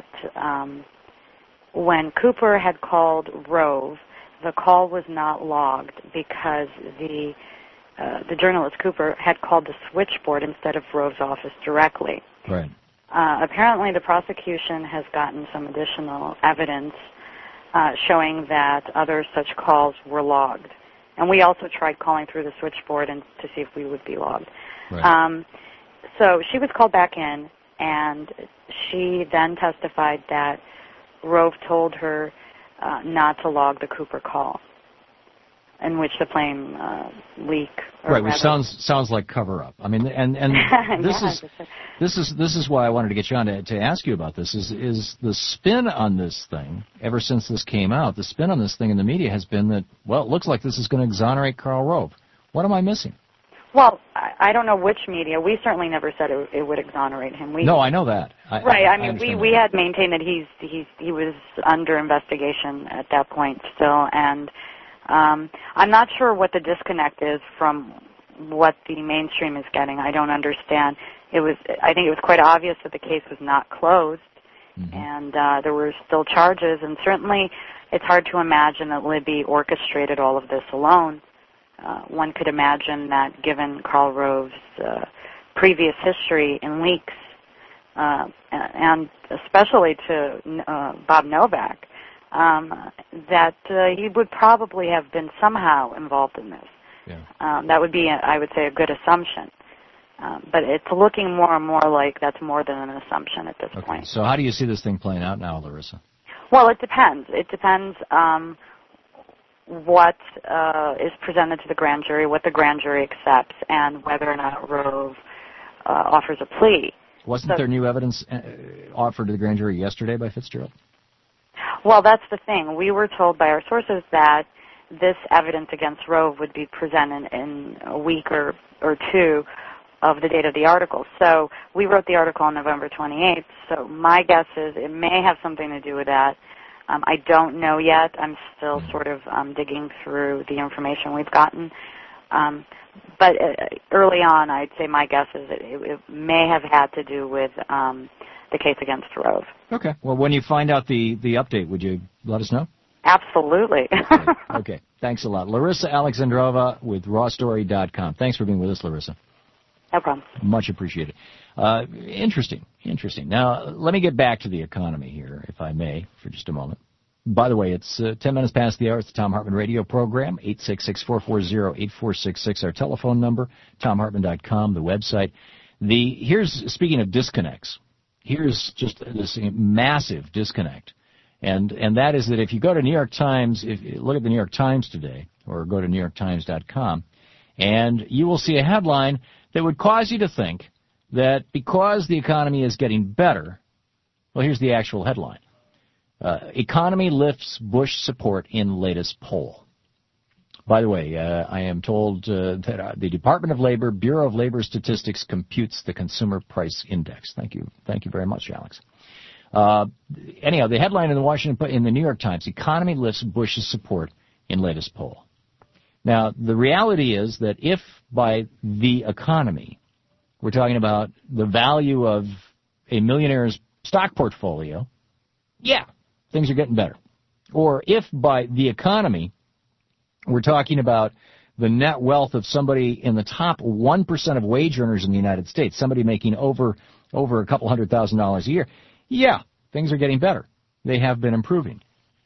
Speaker 15: when Cooper had called Rove, the call was not logged because the journalist Cooper had called the switchboard instead of Rove's office directly.
Speaker 2: Right.
Speaker 15: Apparently, the prosecution has gotten some additional evidence showing that other such calls were logged, and we also tried calling through the switchboard and to see if we would be logged.
Speaker 2: Right.
Speaker 15: So she was called back in, and she then testified that Rove told her not to log the Cooper call, in which the flame leak.
Speaker 2: Right, which sounds like cover up. I mean, and this is why I wanted to get you on to ask you about this. Is the spin on this thing ever since this came out? The spin on this thing in the media has been that, well, it looks like this is going to exonerate Karl Rove. What am I missing?
Speaker 15: Well, I don't know which media. We certainly never said it would exonerate him.
Speaker 2: No, I know that.
Speaker 15: I mean, we had maintained that he was under investigation at that point still, and I'm not sure what the disconnect is from what the mainstream is getting. I don't understand. I think it was quite obvious that the case was not closed, and there were still charges, and certainly it's hard to imagine that Libby orchestrated all of this alone. One could imagine that given Karl Rove's previous history in leaks, and especially to Bob Novak, that he would probably have been somehow involved in this. Yeah. That would be, I would say, a good assumption. But it's looking more and more like that's more than an assumption at this point.
Speaker 2: So how do you see this thing playing out now, Larissa?
Speaker 15: Well, it depends. It depends what is presented to the grand jury, what the grand jury accepts, and whether or not Rove offers a plea.
Speaker 2: Wasn't there new evidence offered to the grand jury yesterday by Fitzgerald?
Speaker 15: Well, that's the thing. We were told by our sources that this evidence against Rove would be presented in a week or two of the date of the article. So we wrote the article on November 28th, so my guess is it may have something to do with that. I don't know yet. I'm still sort of digging through the information we've gotten. But early on, I'd say my guess is that it may have had to do with the case against Rove.
Speaker 2: Okay. Well, when you find out the update, would you let us know?
Speaker 15: Absolutely.
Speaker 2: Okay. Thanks a lot. Larissa Alexandrova with rawstory.com. Thanks for being with us, Larissa.
Speaker 15: No problem.
Speaker 2: Much appreciated. Interesting. Now, let me get back to the economy here, if I may, for just a moment. By the way, it's 10 minutes past the hour. It's the Thom Hartmann Radio Program, 866-440-8466, our telephone number, ThomHartmann.com, the website. Speaking of disconnects, here's just this massive disconnect. And that is that if you go to New York Times, if you look at the New York Times today, or go to NewYorkTimes.com, and you will see a headline that would cause you to think that because the economy is getting better, well, here's the actual headline. Economy lifts Bush support in latest poll. By the way, I am told that the Department of Labor, Bureau of Labor Statistics computes the Consumer Price Index. Thank you very much, Alex. Anyhow, the headline in the New York Times: economy lifts Bush's support in latest poll. Now, the reality is that if by the economy we're talking about the value of a millionaire's stock portfolio, yeah, things are getting better. Or if by the economy we're talking about the net wealth of somebody in the top 1% of wage earners in the United States, somebody making over a couple $100,000 a year, yeah, things are getting better. They have been improving.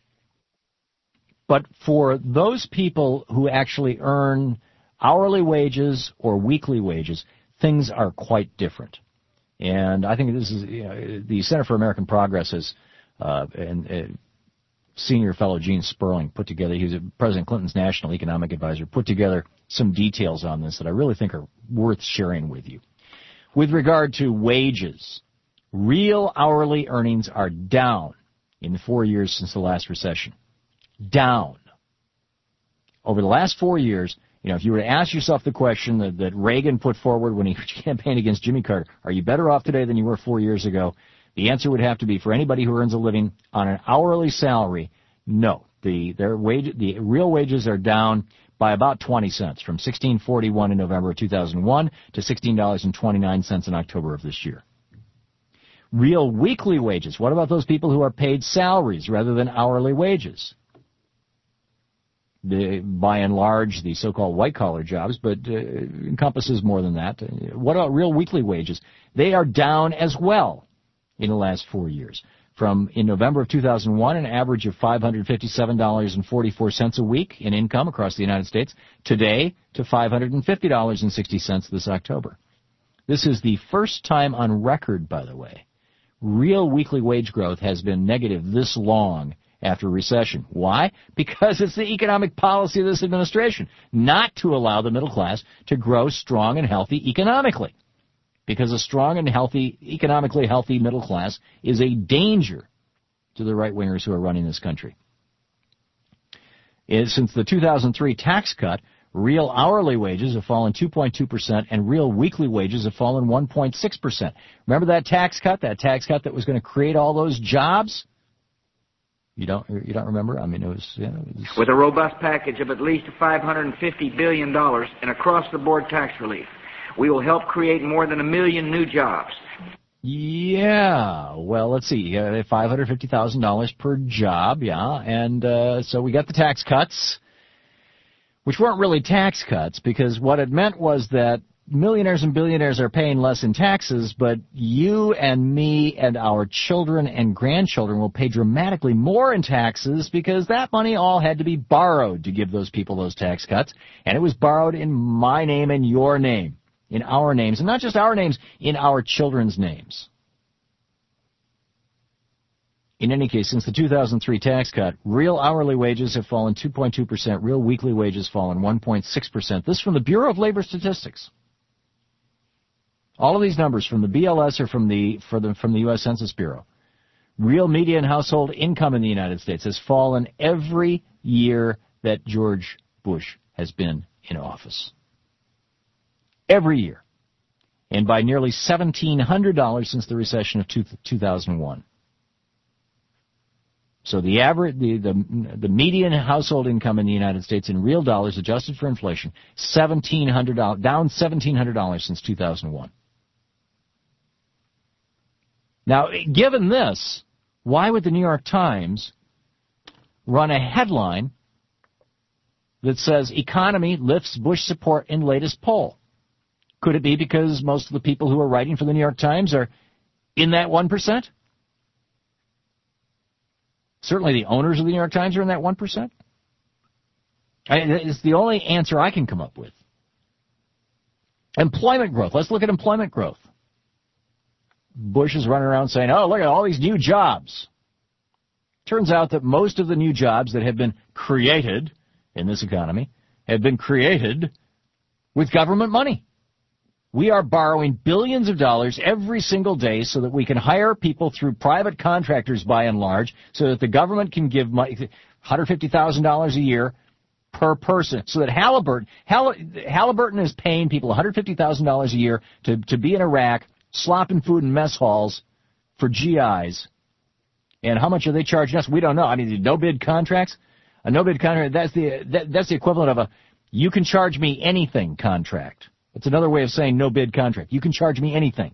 Speaker 2: But for those people who actually earn hourly wages or weekly wages, things are quite different. And I think this is the Center for American Progress has and senior fellow Gene Sperling put together. He was President Clinton's national economic advisor. Put together some details on this that I really think are worth sharing with you. With regard to wages, real hourly earnings are down in the 4 years since the last recession. Down. Over the last 4 years, if you were to ask yourself the question that Reagan put forward when he campaigned against Jimmy Carter, are you better off today than you were 4 years ago? The answer would have to be, for anybody who earns a living on an hourly salary, no. The real wages are down by about 20 cents, from $16.41 in November of 2001 to $16.29 in October of this year. Real weekly wages, what about those people who are paid salaries rather than hourly wages? By and large, the so-called white-collar jobs, but encompasses more than that. What about real weekly wages? They are down as well in the last 4 years. From in November of 2001, an average of $557.44 a week in income across the United States, today to $550.60 this October. This is the first time on record, by the way, real weekly wage growth has been negative this long after recession. Why? Because it's the economic policy of this administration not to allow the middle class to grow strong and healthy economically. Because a strong and healthy, economically healthy middle class is a danger to the right-wingers who are running this country. Since the 2003 tax cut, Real hourly wages have fallen 2.2%, and real weekly wages have fallen 1.6%. Remember that tax cut that was going to create all those jobs? You don't remember? I mean, it was
Speaker 16: with a robust package of at least $550 billion in across-the-board tax relief, we will help create more than 1 million new jobs.
Speaker 2: Yeah, well, let's see, $550,000 per job, yeah, and so we got the tax cuts, which weren't really tax cuts, because what it meant was that millionaires and billionaires are paying less in taxes, but you and me and our children and grandchildren will pay dramatically more in taxes because that money all had to be borrowed to give those people those tax cuts, and it was borrowed in my name and your name. In our names, and not just our names, in our children's names. In any case, since the 2003 tax cut, real hourly wages have fallen 2.2%, real weekly wages fallen 1.6%. This is from the Bureau of Labor Statistics. All of these numbers from the BLS or from the U.S. Census Bureau. Real median household income in the United States has fallen every year that George Bush has been in office. Every year, and by nearly $1,700 since the recession of 2001. So the average, the median household income in the United States in real dollars, adjusted for inflation, $1,700, down $1,700 since 2001. Now, given this, why would the New York Times run a headline that says economy lifts Bush support in latest poll? Could it be because most of the people who are writing for the New York Times are in that 1%? Certainly the owners of the New York Times are in that 1%. It's the only answer I can come up with. Employment growth. Let's look at employment growth. Bush is running around saying, oh, look at all these new jobs. Turns out that most of the new jobs that have been created in this economy have been created with government money. We are borrowing billions of dollars every single day so that we can hire people through private contractors by and large, so that the government can give money, $150,000 a year per person, so that Halliburton is paying people $150,000 a year to be in Iraq, slopping food in mess halls for GIs. And how much are they charging us? We don't know. I mean, no-bid contracts? A no-bid contract, that's the equivalent of a you can charge me anything contract. It's another way of saying no-bid contract. You can charge me anything.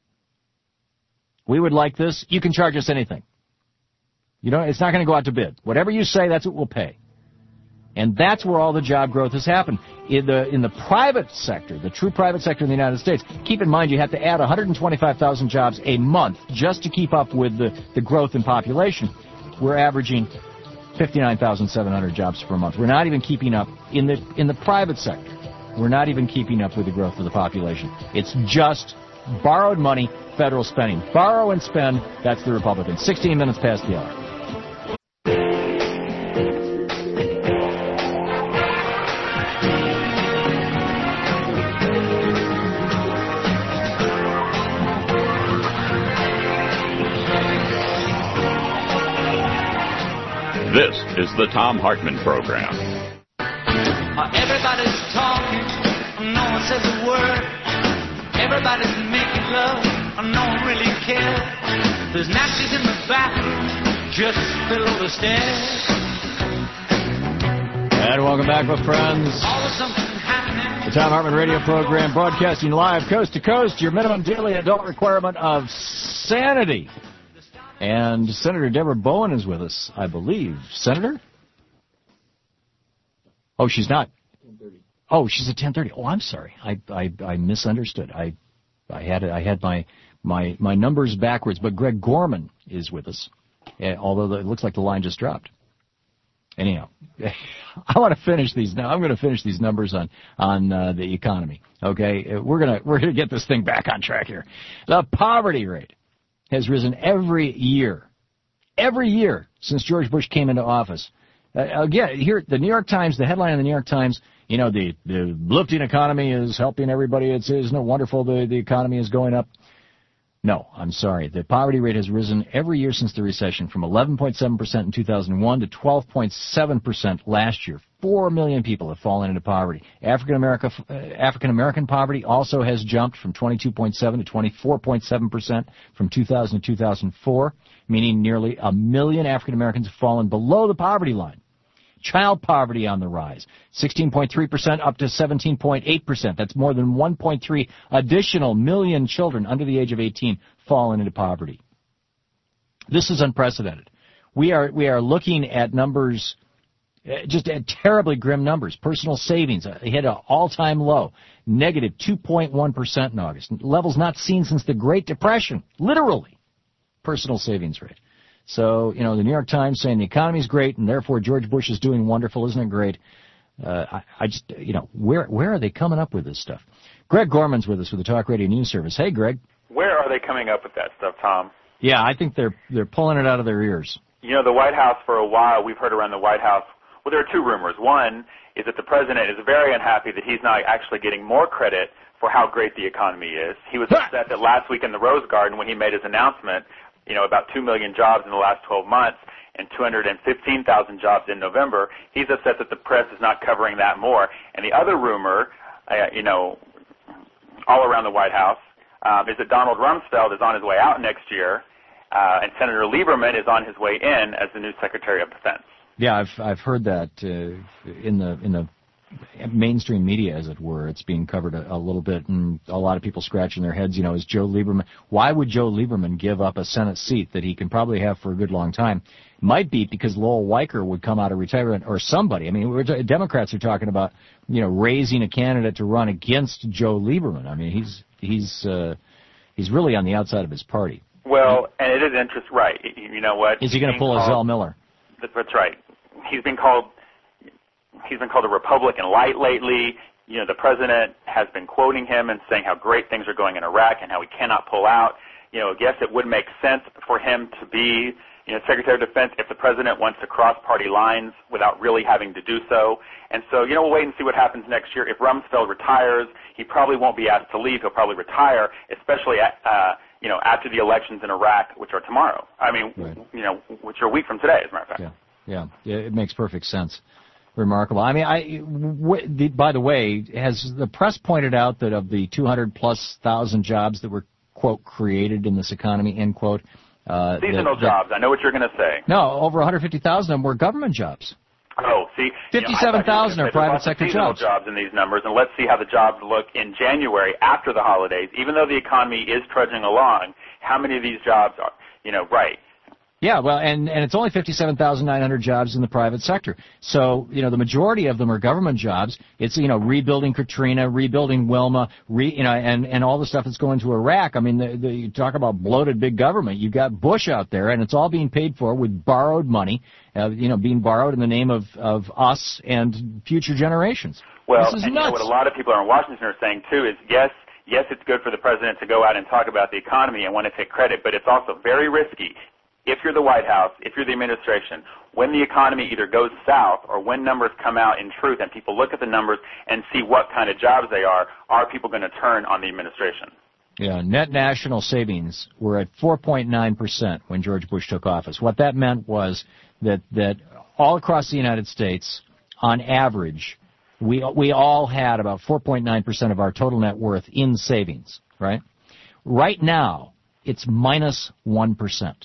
Speaker 2: We would like this. You can charge us anything. You know, it's not going to go out to bid. Whatever you say, that's what we'll pay. And that's where all the job growth has happened. In the private sector, the true private sector in the United States, keep in mind you have to add 125,000 jobs a month just to keep up with the growth in population. We're averaging 59,700 jobs per month. We're not even keeping up in the private sector. We're not even keeping up with the growth of the population. It's just borrowed money, federal spending. Borrow and spend, that's the Republicans. 16 minutes past the hour.
Speaker 1: This is the Thom Hartmann Program.
Speaker 11: Everybody's talking, no one says a word. Everybody's making love, no one really cares. There's napkins in the bathroom, just below the stairs.
Speaker 2: And welcome back, my friends. The Thom Hartmann Radio Program, broadcasting live coast to coast. Your minimum daily adult requirement of sanity. And Senator Deborah Bowen is with us, I believe. Senator? Oh, she's not. 10:30. Oh, she's at 10:30. Oh, I'm sorry. I misunderstood. I had my numbers backwards. But Greg Gorman is with us, although it looks like the line just dropped. Anyhow, I want to finish these now. I'm going to finish these numbers on the economy. Okay, we're gonna get this thing back on track here. The poverty rate has risen every year since George Bush came into office. Again, here, the New York Times, the headline in the New York Times, you know, the lifting economy is helping everybody. Isn't it wonderful the economy is going up? No, I'm sorry. The poverty rate has risen every year since the recession, from 11.7% in 2001 to 12.7% last year. 4 million people have fallen into poverty. African American poverty also has jumped from 22.7 to 24.7% from 2000 to 2004, meaning nearly 1 million African Americans have fallen below the poverty line. Child poverty on the rise, 16.3% up to 17.8%. That's more than 1.3 additional million children under the age of 18 fallen into poverty. This is unprecedented. We are looking at numbers, just at terribly grim numbers. Personal savings hit an all-time low, negative 2.1% in August, levels not seen since the Great Depression, literally, personal savings rate. So, the New York Times saying the economy's great and therefore George Bush is doing wonderful. Isn't it great? I just, where are they coming up with this stuff? Greg Gorman's with us with the Talk Radio News Service. Hey, Greg.
Speaker 17: Where are they coming up with that stuff, Tom?
Speaker 2: Yeah, I think they're pulling it out of their ears.
Speaker 17: The White House, for a while, we've heard around the White House, well, there are two rumors. One is that the president is very unhappy that he's not actually getting more credit for how great the economy is. He was upset that last week in the Rose Garden when he made his announcement, about 2 million jobs in the last 12 months and 215,000 jobs in November, he's upset that the press is not covering that more. And the other rumor, all around the White House, is that Donald Rumsfeld is on his way out next year, and Senator Lieberman is on his way in as the new Secretary of Defense.
Speaker 2: Yeah, I've heard that in the mainstream media, as it were. It's being covered a little bit, and a lot of people scratching their heads, is Joe Lieberman, why would Joe Lieberman give up a Senate seat that he can probably have for a good long time? Might be because Lowell Weicker would come out of retirement, or somebody. I mean, Democrats are talking about, raising a candidate to run against Joe Lieberman. I mean, he's really on the outside of his party.
Speaker 17: Well, and it is interesting, right? You know what?
Speaker 2: Is he going to pull a Zell Miller?
Speaker 17: That's right. He's been called a Republican light lately. The president has been quoting him and saying how great things are going in Iraq and how he cannot pull out. I guess it would make sense for him to be, Secretary of Defense if the president wants to cross party lines without really having to do so. And so, we'll wait and see what happens next year. If Rumsfeld retires, he probably won't be asked to leave. He'll probably retire, especially after the elections in Iraq, which are tomorrow. I mean, right. Which are a week from today, as a matter of fact.
Speaker 2: Yeah, it makes perfect sense. Remarkable. I mean, by the way, has the press pointed out that of the 200,000+ jobs that were, quote, created in this economy, end quote?
Speaker 17: Seasonal jobs. I know what you're going to say.
Speaker 2: No, over 150,000 of them were government jobs.
Speaker 17: Oh, see,
Speaker 2: 57,000 are private sector jobs.
Speaker 17: Jobs in these numbers, and let's see how the jobs look in January after the holidays. Even though the economy is trudging along, how many of these jobs are, right?
Speaker 2: Yeah, well, and it's only 57,900 jobs in the private sector. So, the majority of them are government jobs. It's, rebuilding Katrina, rebuilding Wilma, and all the stuff that's going to Iraq. I mean, you talk about bloated big government. You've got Bush out there, and it's all being paid for with borrowed money, being borrowed in the name of us and future generations.
Speaker 17: Well,
Speaker 2: this is
Speaker 17: and
Speaker 2: nuts.
Speaker 17: What a lot of people in Washington are saying, too, is yes, it's good for the president to go out and talk about the economy and want to take credit, but it's also very risky. If you're the White House, if you're the administration, when the economy either goes south or when numbers come out in truth and people look at the numbers and see what kind of jobs they are people going to turn on the administration?
Speaker 2: Yeah, net national savings were at 4.9% when George Bush took office. What that meant was that all across the United States, on average, we all had about 4.9% of our total net worth in savings, right? Right now, it's minus 1%.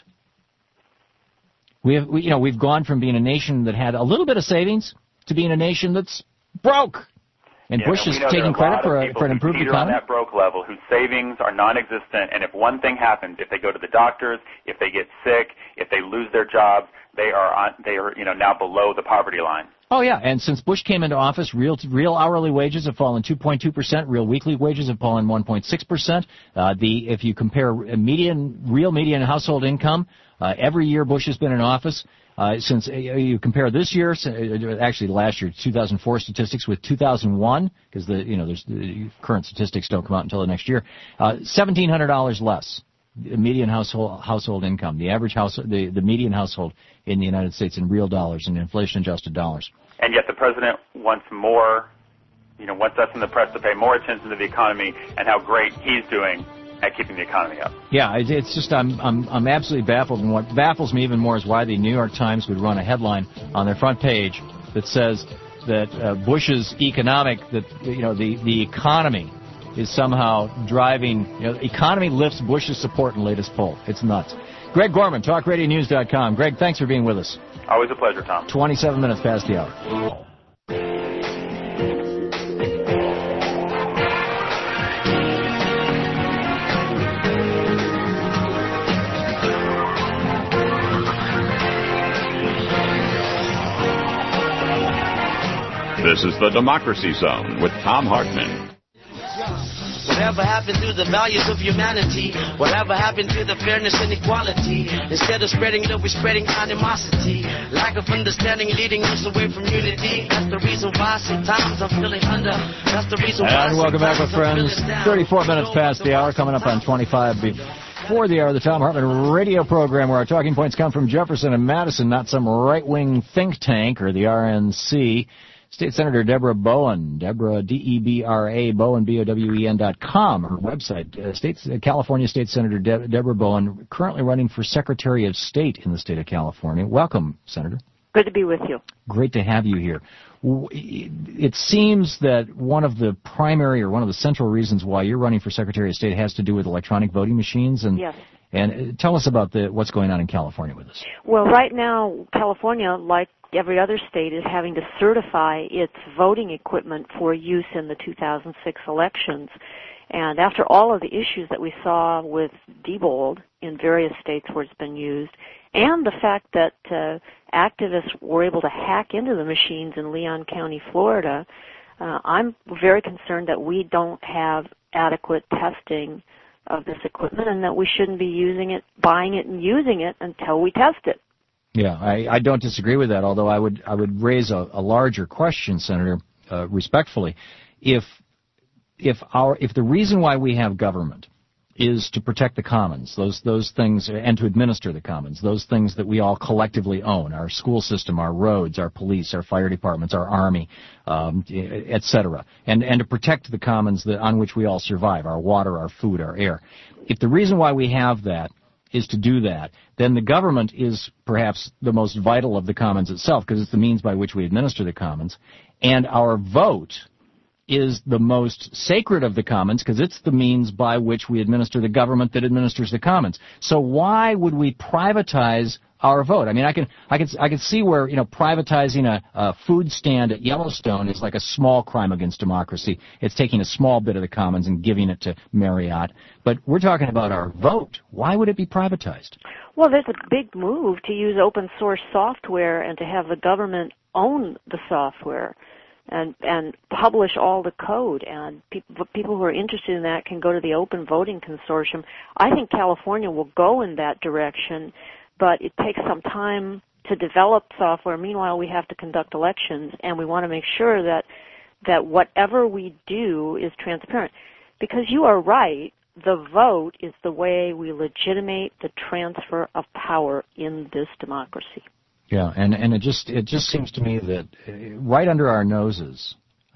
Speaker 2: We've gone from being a nation that had a little bit of savings to being a nation that's broke. And Bush is taking credit for an improved economy.
Speaker 17: On that broke level, whose savings are non-existent, and if one thing happens, if they go to the doctors, if they get sick, if they lose their jobs, they are now below the poverty line.
Speaker 2: Oh yeah, and since Bush came into office, real hourly wages have fallen 2.2%, real weekly wages have fallen 1.6%. If you compare real median household income, every year Bush has been in office, since you compare this year, actually last year, 2004 statistics with 2001, because the current statistics don't come out until the next year, $1,700 less. Median household income, the average household, the median household in the United States in real dollars, in inflation-adjusted dollars.
Speaker 17: And yet the president wants more, wants us in the press to pay more attention to the economy and how great he's doing at keeping the economy up.
Speaker 2: Yeah, it's just I'm absolutely baffled, and what baffles me even more is why the New York Times would run a headline on their front page that says that Bush's economic, the economy is somehow driving, economy lifts Bush's support in latest poll. It's nuts. Greg Gorman, TalkRadioNews.com. Greg, thanks for being with us.
Speaker 17: Always a pleasure, Tom.
Speaker 2: 27 minutes past the hour.
Speaker 1: This is the Democracy Zone with Tom Hartman.
Speaker 11: Whatever happened to the values of humanity? Whatever happened to the fairness and equality? Instead of spreading love, we're spreading animosity. Lack of understanding leading us away from unity. That's the reason why sometimes I'm feeling under. That's the reason why.
Speaker 2: And welcome back, my friends. 34 minutes past the hour, coming up on 25 before the hour, the Tom Hartman radio program, where our talking points come from Jefferson and Madison, not some right-wing think tank or the RNC. State Senator Deborah Bowen, Deborah, D-E-B-R-A, Bowen, B-O-W-E-N.com, her website. California State Senator Deborah Bowen, currently running for Secretary of State in the state of California. Welcome, Senator.
Speaker 18: Good to be with you.
Speaker 2: Great to have you here. It seems that one of the primary or one of the central reasons why you're running for Secretary of State has to do with electronic voting machines. And
Speaker 18: yes.
Speaker 2: And tell us about what's going on in California with this.
Speaker 18: Well, right now, California, like every other state, is having to certify its voting equipment for use in the 2006 elections. And after all of the issues that we saw with Diebold in various states where it's been used, and the fact that activists were able to hack into the machines in Leon County, Florida, I'm very concerned that we don't have adequate testing of this equipment and that we shouldn't be using it, buying it, and using it until we test it.
Speaker 2: Yeah, I don't disagree with that, although I would raise a larger question, Senator, respectfully. If the reason why we have government is to protect the commons, those things, and to administer the commons, those things that we all collectively own, our school system, our roads, our police, our fire departments, our army, et cetera, and to protect the commons on which we all survive, our water, our food, our air. If the reason why we have that is to do that, then the government is perhaps the most vital of the commons itself, because it's the means by which we administer the commons, and our vote is the most sacred of the commons, because it's the means by which we administer the government that administers the commons. So why would we privatize our vote? I mean, I can see where, privatizing a food stand at Yellowstone is like a small crime against democracy. It's taking a small bit of the commons and giving it to Marriott. But we're talking about our vote. Why would it be privatized?
Speaker 18: Well, there's a big move to use open source software and to have the government own the software and publish all the code, and people who are interested in that can go to the Open Voting Consortium. I think California will go in that direction, but it takes some time to develop software. Meanwhile, we have to conduct elections, and we want to make sure that whatever we do is transparent. Because you are right, the vote is the way we legitimate the transfer of power in this democracy.
Speaker 2: Yeah, and it just seems to me that right under our noses,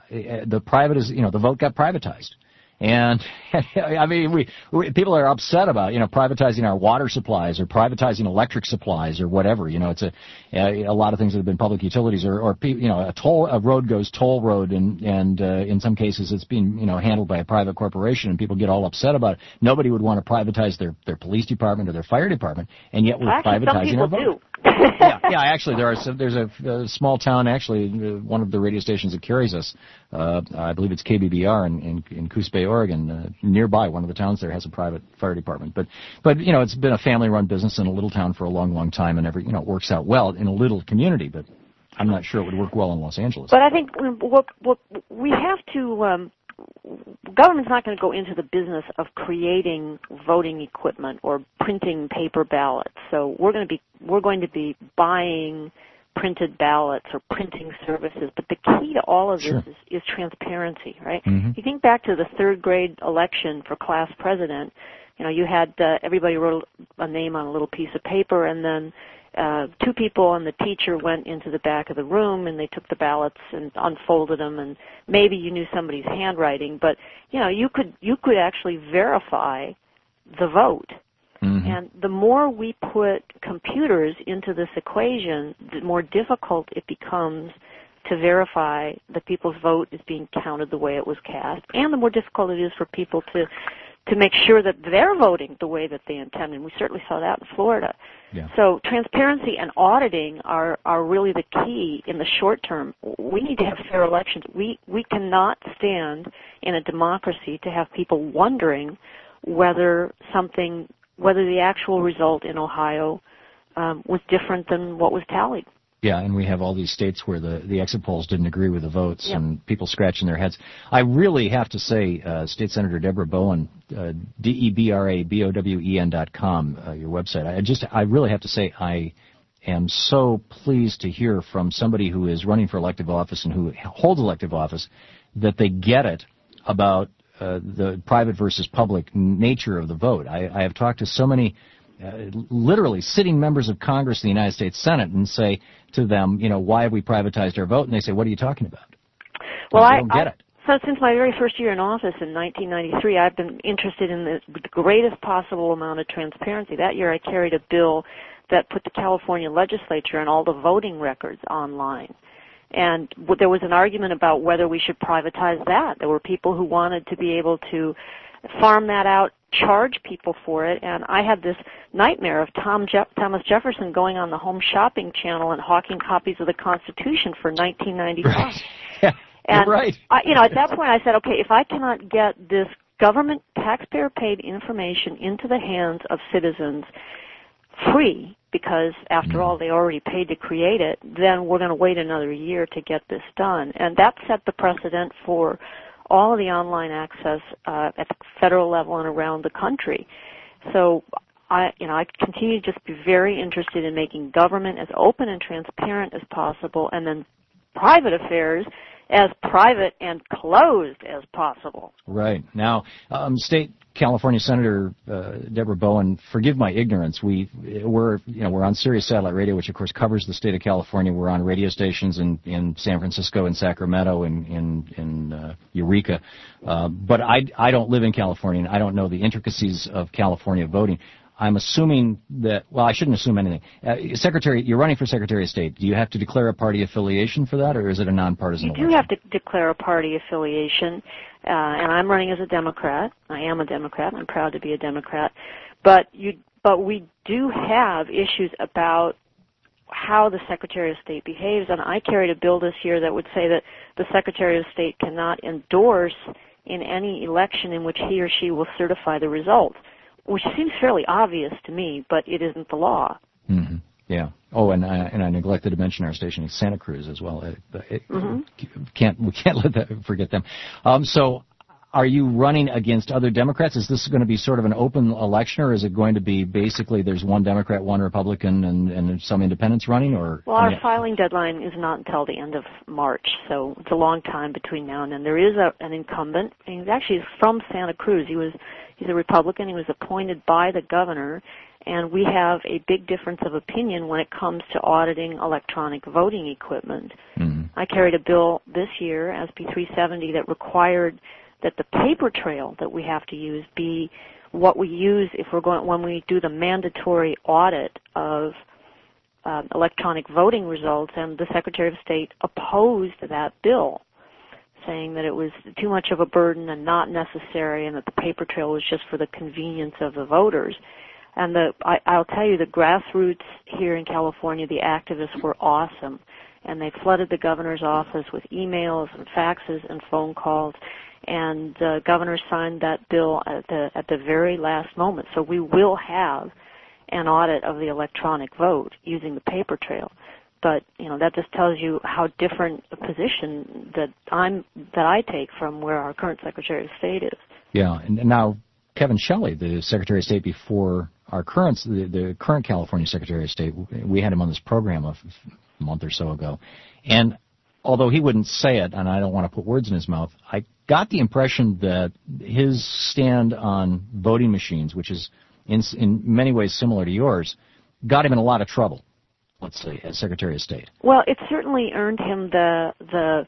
Speaker 2: the vote got privatized. And I mean, people are upset about privatizing our water supplies or privatizing electric supplies or whatever. It's a lot of things that have been public utilities or a road goes toll road, and in some cases it's being handled by a private corporation, and people get all upset about it. Nobody would want to privatize their police department or their fire department, and yet we're privatizing our vote.
Speaker 18: Do.
Speaker 2: Yeah. Actually, there's a small town. Actually, one of the radio stations that carries us, I believe it's KBBR in Coos Bay, Oregon, nearby. One of the towns there has a private fire department. But it's been a family-run business in a little town for a long, long time, and it works out well in a little community. But I'm not sure it would work well in Los Angeles.
Speaker 18: But I think what we have to. Government's not going to go into the business of creating voting equipment or printing paper ballots. So we're going to be buying printed ballots or printing services. But the key to all of this is transparency, right?
Speaker 2: Mm-hmm.
Speaker 18: You think back to the third grade election for class president. You had everybody wrote a name on a little piece of paper, and then two people and the teacher went into the back of the room, and they took the ballots and unfolded them, and maybe you knew somebody's handwriting, but you could actually verify the vote. Mm-hmm. And the more we put computers into this equation, the more difficult it becomes to verify that people's vote is being counted the way it was cast, and the more difficult it is for people to make sure that they're voting the way that they intend. And we certainly saw that in Florida.
Speaker 2: Yeah.
Speaker 18: So transparency and auditing are really the key in the short term. We need to have fair elections. We cannot stand in a democracy to have people wondering whether the actual result in Ohio was different than what was tallied.
Speaker 2: Yeah, and we have all these states where the exit polls didn't agree with the votes,
Speaker 18: Yep.
Speaker 2: and people scratching their heads. I really have to say, State Senator Deborah Bowen, DebraBowen.com, your website. I really have to say, I am so pleased to hear from somebody who is running for elective office and who holds elective office that they get it about the private versus public nature of the vote. I have talked to so many literally sitting members of Congress in the United States Senate and say to them, why have we privatized our vote? And they say, what are you talking about?
Speaker 18: Well,
Speaker 2: I don't get it.
Speaker 18: So since my very first year in office in 1993, I've been interested in the greatest possible amount of transparency. That year I carried a bill that put the California legislature and all the voting records online. And there was an argument about whether we should privatize that. There were people who wanted to be able to farm that out, charge people for it, and I had this nightmare of Thomas Jefferson going on the Home Shopping Channel and hawking copies of the Constitution for 1995.
Speaker 2: Yeah,
Speaker 18: and
Speaker 2: you're right.
Speaker 18: At that point I said, okay, if I cannot get this government taxpayer-paid information into the hands of citizens free, because after all they already paid to create it, then we're going to wait another year to get this done. And that set the precedent for all of the online access at the federal level and around the country. So I continue to just be very interested in making government as open and transparent as possible, and then private affairs as private and closed as possible.
Speaker 2: Right. Now, State California Senator Deborah Bowen, forgive my ignorance. We're on Sirius Satellite Radio, which of course covers the state of California. We're on radio stations in San Francisco, in Sacramento, in Eureka. But I don't live in California, and I don't know the intricacies of California voting. I'm assuming that, well, I shouldn't assume anything. You're running for Secretary of State. Do you have to declare a party affiliation for that, or is it a nonpartisan election?
Speaker 18: You do have to declare a party affiliation, and I'm running as a Democrat. I am a Democrat. I'm proud to be a Democrat. But we do have issues about how the Secretary of State behaves, and I carried a bill this year that would say that the Secretary of State cannot endorse in any election in which he or she will certify the results, which seems fairly obvious to me, but it isn't the law.
Speaker 2: Mm-hmm. Yeah. Oh, and I neglected to mention our station in Santa Cruz as well. We can't forget them. So, are you running against other Democrats? Is this going to be sort of an open election, or is it going to be basically there's one Democrat, one Republican, and some independents running? Or
Speaker 18: well, our filing deadline is not until the end of March, so it's a long time between now and then. There is an incumbent, and he's actually from Santa Cruz. He's a Republican. He was appointed by the governor, and we have a big difference of opinion when it comes to auditing electronic voting equipment. Mm-hmm. I carried a bill this year, SB 370, that required that the paper trail that we have to use be what we use when we do the mandatory audit of electronic voting results, and the Secretary of State opposed that bill, saying that it was too much of a burden and not necessary, and that the paper trail was just for the convenience of the voters. And I'll tell you, the grassroots here in California, the activists were awesome, and they flooded the governor's office with emails and faxes and phone calls, and the governor signed that bill at the very last moment. So we will have an audit of the electronic vote using the paper trail. But that just tells you how different a position that I take from where our current Secretary of State is.
Speaker 2: Yeah, and now Kevin Shelley, the Secretary of State before our the current California Secretary of State, we had him on this program a month or so ago, and although he wouldn't say it, and I don't want to put words in his mouth, I got the impression that his stand on voting machines, which is in many ways similar to yours, got him in a lot of trouble, let's say, as Secretary of State.
Speaker 18: Well, it certainly earned him the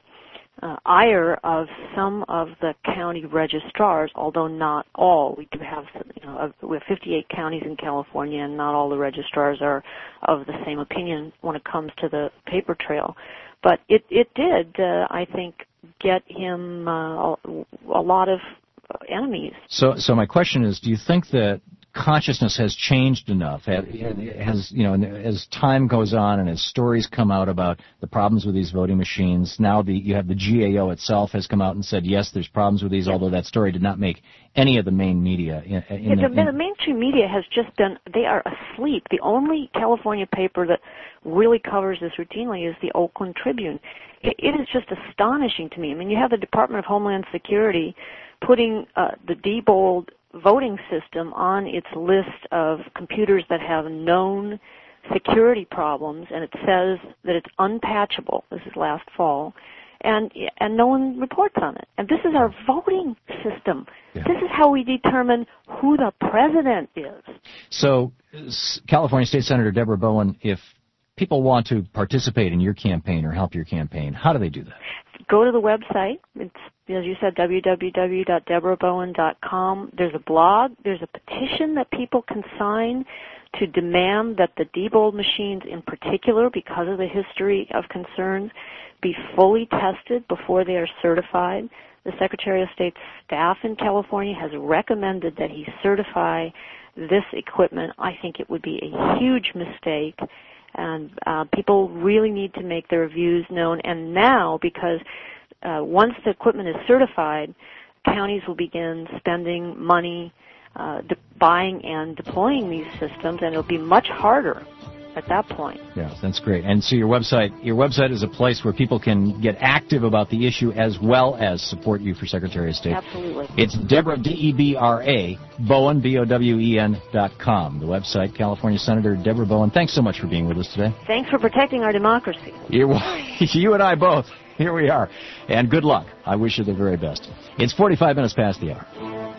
Speaker 18: ire of some of the county registrars, although not all. We do have, we have 58 counties in California, and not all the registrars are of the same opinion when it comes to the paper trail. But it did, I think, get him a lot of enemies.
Speaker 2: So my question is, do you think that consciousness has changed enough? Has as time goes on and as stories come out about the problems with these voting machines, now you have the GAO itself has come out and said, yes, there's problems with these, although that story did not make any of the main media.
Speaker 18: The mainstream media has just been, they are asleep. The only California paper that really covers this routinely is the Oakland Tribune. It is just astonishing to me. I mean, you have the Department of Homeland Security putting the Diebold voting system on its list of computers that have known security problems, and it says that it's unpatchable. This is last fall, and no one reports on it. And this is our voting system. Yeah. This is how we determine who the president is. So,
Speaker 2: California State Senator Deborah Bowen, if people want to participate in your campaign or help your campaign, how do they do that?
Speaker 18: Go to the website. It's, as you said, www.deborahbowen.com. There's a blog. There's a petition that people can sign to demand that the Diebold machines in particular, because of the history of concerns, be fully tested before they are certified. The Secretary of State's staff in California has recommended that he certify this equipment. I think it would be a huge mistake. And people really need to make their views known. And now, because once the equipment is certified, counties will begin spending money buying and deploying these systems, and it'll be much harder at that point.
Speaker 2: Yeah, that's great. And so your website is a place where people can get active about the issue as well as support you for Secretary of State.
Speaker 18: Absolutely.
Speaker 2: It's Deborah, D-E-B-R-A, Bowen, B-O-W-E-N.com. The website, California Senator Deborah Bowen. Thanks so much for being with us today.
Speaker 18: Thanks for protecting our democracy.
Speaker 2: You and I both. Here we are. And good luck. I wish you the very best. It's 45 minutes past the hour.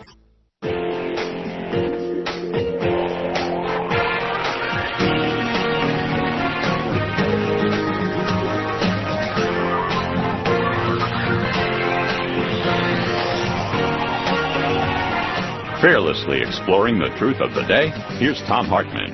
Speaker 1: Fearlessly exploring the truth of the day, here's Thom Hartmann.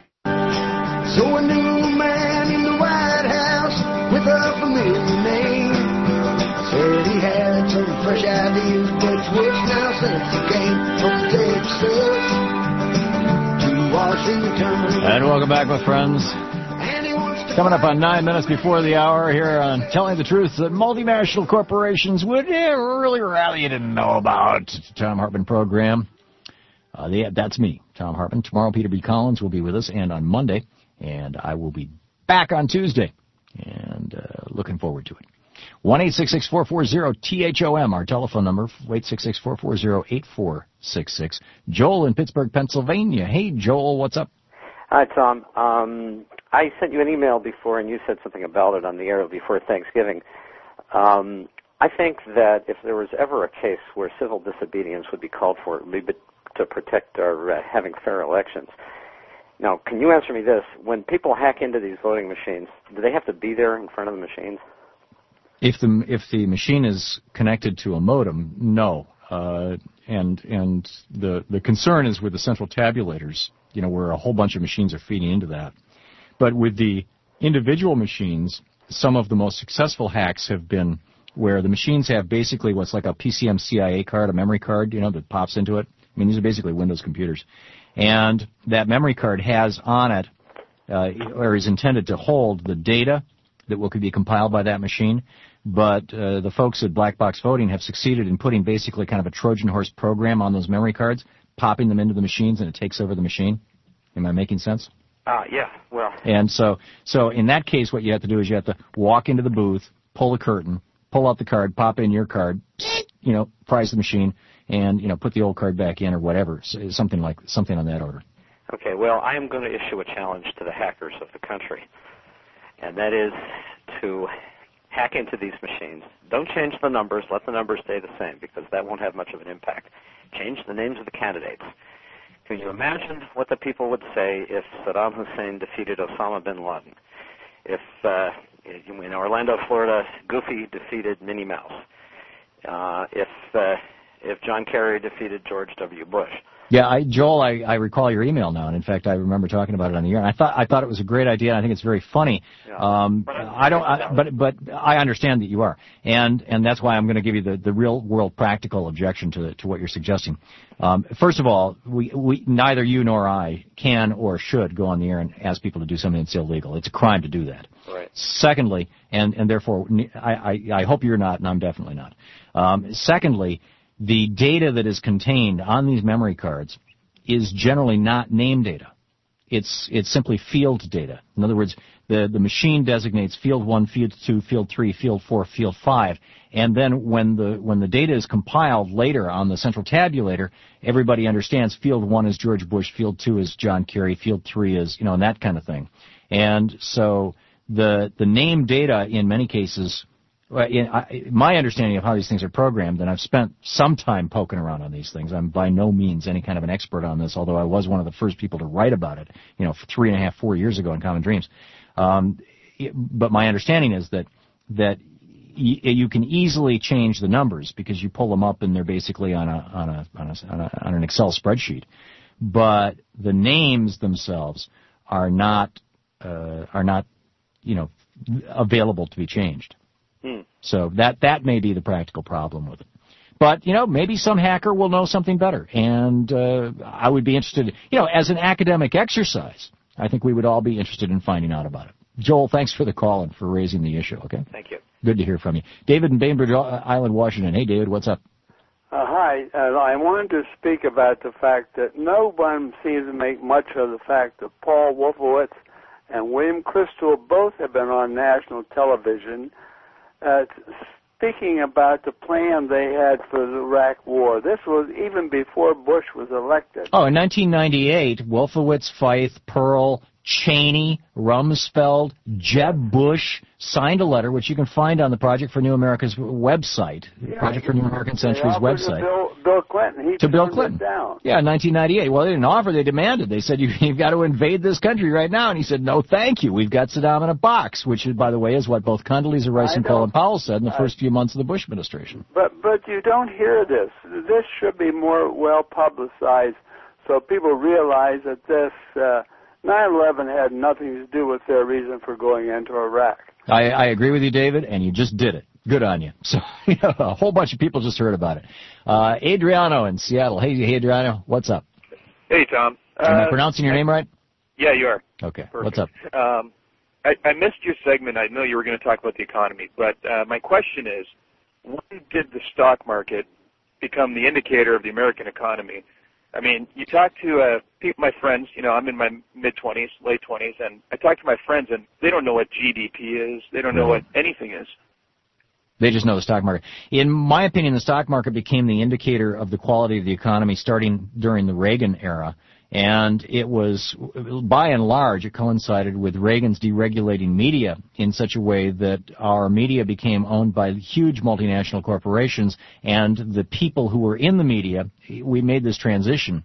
Speaker 11: So a new man in the White House with a familiar name said he had some fresh ideas, but which now since he came from Texas to Washington.
Speaker 2: And welcome back, my friends. Coming up on 9 minutes before the hour here on Telling the Truth that multinational corporations would really rather you didn't know about. It's the Thom Hartmann program. That's me, Thom Hartmann. Tomorrow, Peter B. Collins will be with us, and on Monday, and I will be back on Tuesday, and looking forward to it. 1-866-440-THOM, our telephone number, 866-440-8466. Joel in Pittsburgh, Pennsylvania. Hey, Joel, what's up?
Speaker 19: Hi, Tom. I sent you an email before, and you said something about it on the air before Thanksgiving. I think that if there was ever a case where civil disobedience would be called for, it would be to protect our having fair elections. Now, can you answer me this? When people hack into these voting machines, do they have to be there in front of the machines?
Speaker 2: If the machine is connected to a modem, no. And the concern is with the central tabulators, where a whole bunch of machines are feeding into that. But with the individual machines, some of the most successful hacks have been where the machines have basically what's like a PCM CIA card, a memory card, that pops into it. I mean, these are basically Windows computers. And that memory card has on it, or is intended to hold the data that will be compiled by that machine. But the folks at Black Box Voting have succeeded in putting basically kind of a Trojan horse program on those memory cards, popping them into the machines, and it takes over the machine. Am I making sense?
Speaker 19: Yeah, well.
Speaker 2: And so in that case, what you have to do is you have to walk into the booth, pull the curtain, pull out the card, pop in your card, prize the machine, and put the old card back in or whatever, something on that order.
Speaker 19: Okay, well, I am going to issue a challenge to the hackers of the country, and that is to hack into these machines. Don't change the numbers. Let the numbers stay the same, because that won't have much of an impact. Change the names of the candidates. Can you imagine what the people would say if Saddam Hussein defeated Osama bin Laden? If in Orlando, Florida, Goofy defeated Minnie Mouse? If John Kerry defeated George W. Bush?
Speaker 2: Yeah, Joel, I recall your email now, and in fact, I remember talking about it on the air. And I thought it was a great idea. And I think it's very funny.
Speaker 19: Yeah.
Speaker 2: But I understand that you are, and that's why I'm going to give you the real world practical objection to what you're suggesting. First of all, we neither you nor I can or should go on the air and ask people to do something that's illegal. It's a crime to do that.
Speaker 19: Right.
Speaker 2: Secondly, and therefore I hope you're not, and I'm definitely not. Secondly, the data that is contained on these memory cards is generally not name data. It's simply field data. In other words, the machine designates field 1, field 2, field 3, field 4, field 5, and then when the data is compiled later on the central tabulator, everybody understands field 1 is George Bush, field 2 is John Kerry, field 3 is, and that kind of thing. And so the name data in many cases, my understanding of how these things are programmed, and I've spent some time poking around on these things. I'm by no means any kind of an expert on this, although I was one of the first people to write about it, 3.5, 4 years ago in Common Dreams. But my understanding is that you can easily change the numbers because you pull them up and they're basically on an Excel spreadsheet. But the names themselves are not available to be changed. So that may be the practical problem with it. But, maybe some hacker will know something better. And I would be interested, as an academic exercise, I think we would all be interested in finding out about it. Joel, thanks for the call and for raising the issue, okay?
Speaker 19: Thank you.
Speaker 2: Good to hear from you. David in Bainbridge Island, Washington. Hey, David, what's up?
Speaker 20: Hi. I wanted to speak about the fact that no one seems to make much of the fact that Paul Wolfowitz and William Crystal both have been on national television speaking about the plan they had for the Iraq War. This was even before Bush was elected.
Speaker 2: Oh, in 1998, Wolfowitz, Feith, Pearl, Cheney, Rumsfeld, Jeb Bush signed a letter, which you can find on the Project for New America's website, Project for New American Century's website.
Speaker 20: Bill Clinton.
Speaker 2: To Bill Clinton.
Speaker 20: Down.
Speaker 2: Yeah, in 1998. Well, they didn't offer, they demanded. They said, you've got to invade this country right now. And he said, no, thank you. We've got Saddam in a box, which, by the way, is what both Condoleezza Rice and Colin Powell said in the first few months of the Bush administration.
Speaker 20: But you don't hear this. This should be more well publicized so people realize that this 9/11 had nothing to do with their reason for going into Iraq.
Speaker 2: I agree with you, David, and you just did it. Good on you. So, a whole bunch of people just heard about it. Adriano in Seattle. Hey, Adriano, what's up?
Speaker 21: Hey, Tom.
Speaker 2: Am I pronouncing your name right?
Speaker 21: Yeah, you are.
Speaker 2: Okay,
Speaker 21: Perfect.
Speaker 2: What's up?
Speaker 21: I missed your segment. I know you were going to talk about the economy, but my question is, when did the stock market become the indicator of the American economy? I mean, you talk to my friends, I'm in my mid-20s, late 20s, and I talk to my friends, and they don't know what GDP is. They don't know what anything is.
Speaker 2: They just know the stock market. In my opinion, the stock market became the indicator of the quality of the economy starting during the Reagan era. And it was, by and large, it coincided with Reagan's deregulating media in such a way that our media became owned by huge multinational corporations, and the people who were in the media, we made this transition,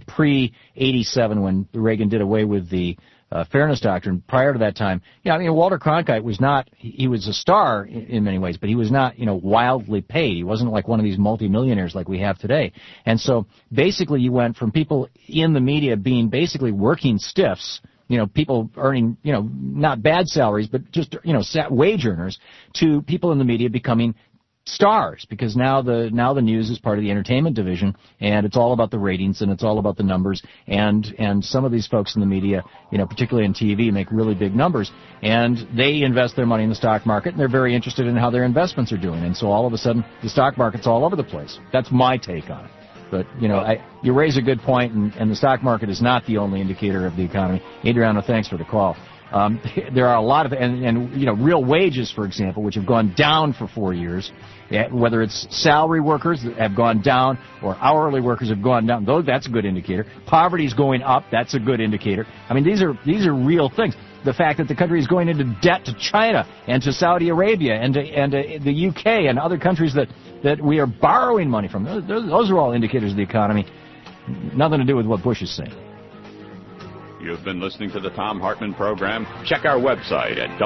Speaker 2: pre-87 when Reagan did away with the Fairness Doctrine. Prior to that time, Walter Cronkite was not, he was a star in many ways, but he was not, wildly paid. He wasn't like one of these multimillionaires like we have today. And so basically you went from people in the media being basically working stiffs, people earning, not bad salaries, but just, wage earners, to people in the media becoming stars, because now the news is part of the entertainment division, and it's all about the ratings and it's all about the numbers, and some of these folks in the media, particularly in TV, make really big numbers, and they invest their money in the stock market, and they're very interested in how their investments are doing, and so all of a sudden the stock market's all over the place. That's my take on it. But, you raise a good point, and the stock market is not the only indicator of the economy. Adriano, thanks for the call. There are a lot of, real wages, for example, which have gone down for 4 years, whether it's salary workers that have gone down or hourly workers have gone down. That's a good indicator. Poverty's going up. That's a good indicator. I mean, these are real things. The fact that the country is going into debt to China and to Saudi Arabia and to the UK and other countries that we are borrowing money from. Those are all indicators of the economy. Nothing to do with what Bush is saying.
Speaker 1: You've been listening to the Thom Hartmann Program. Check our website at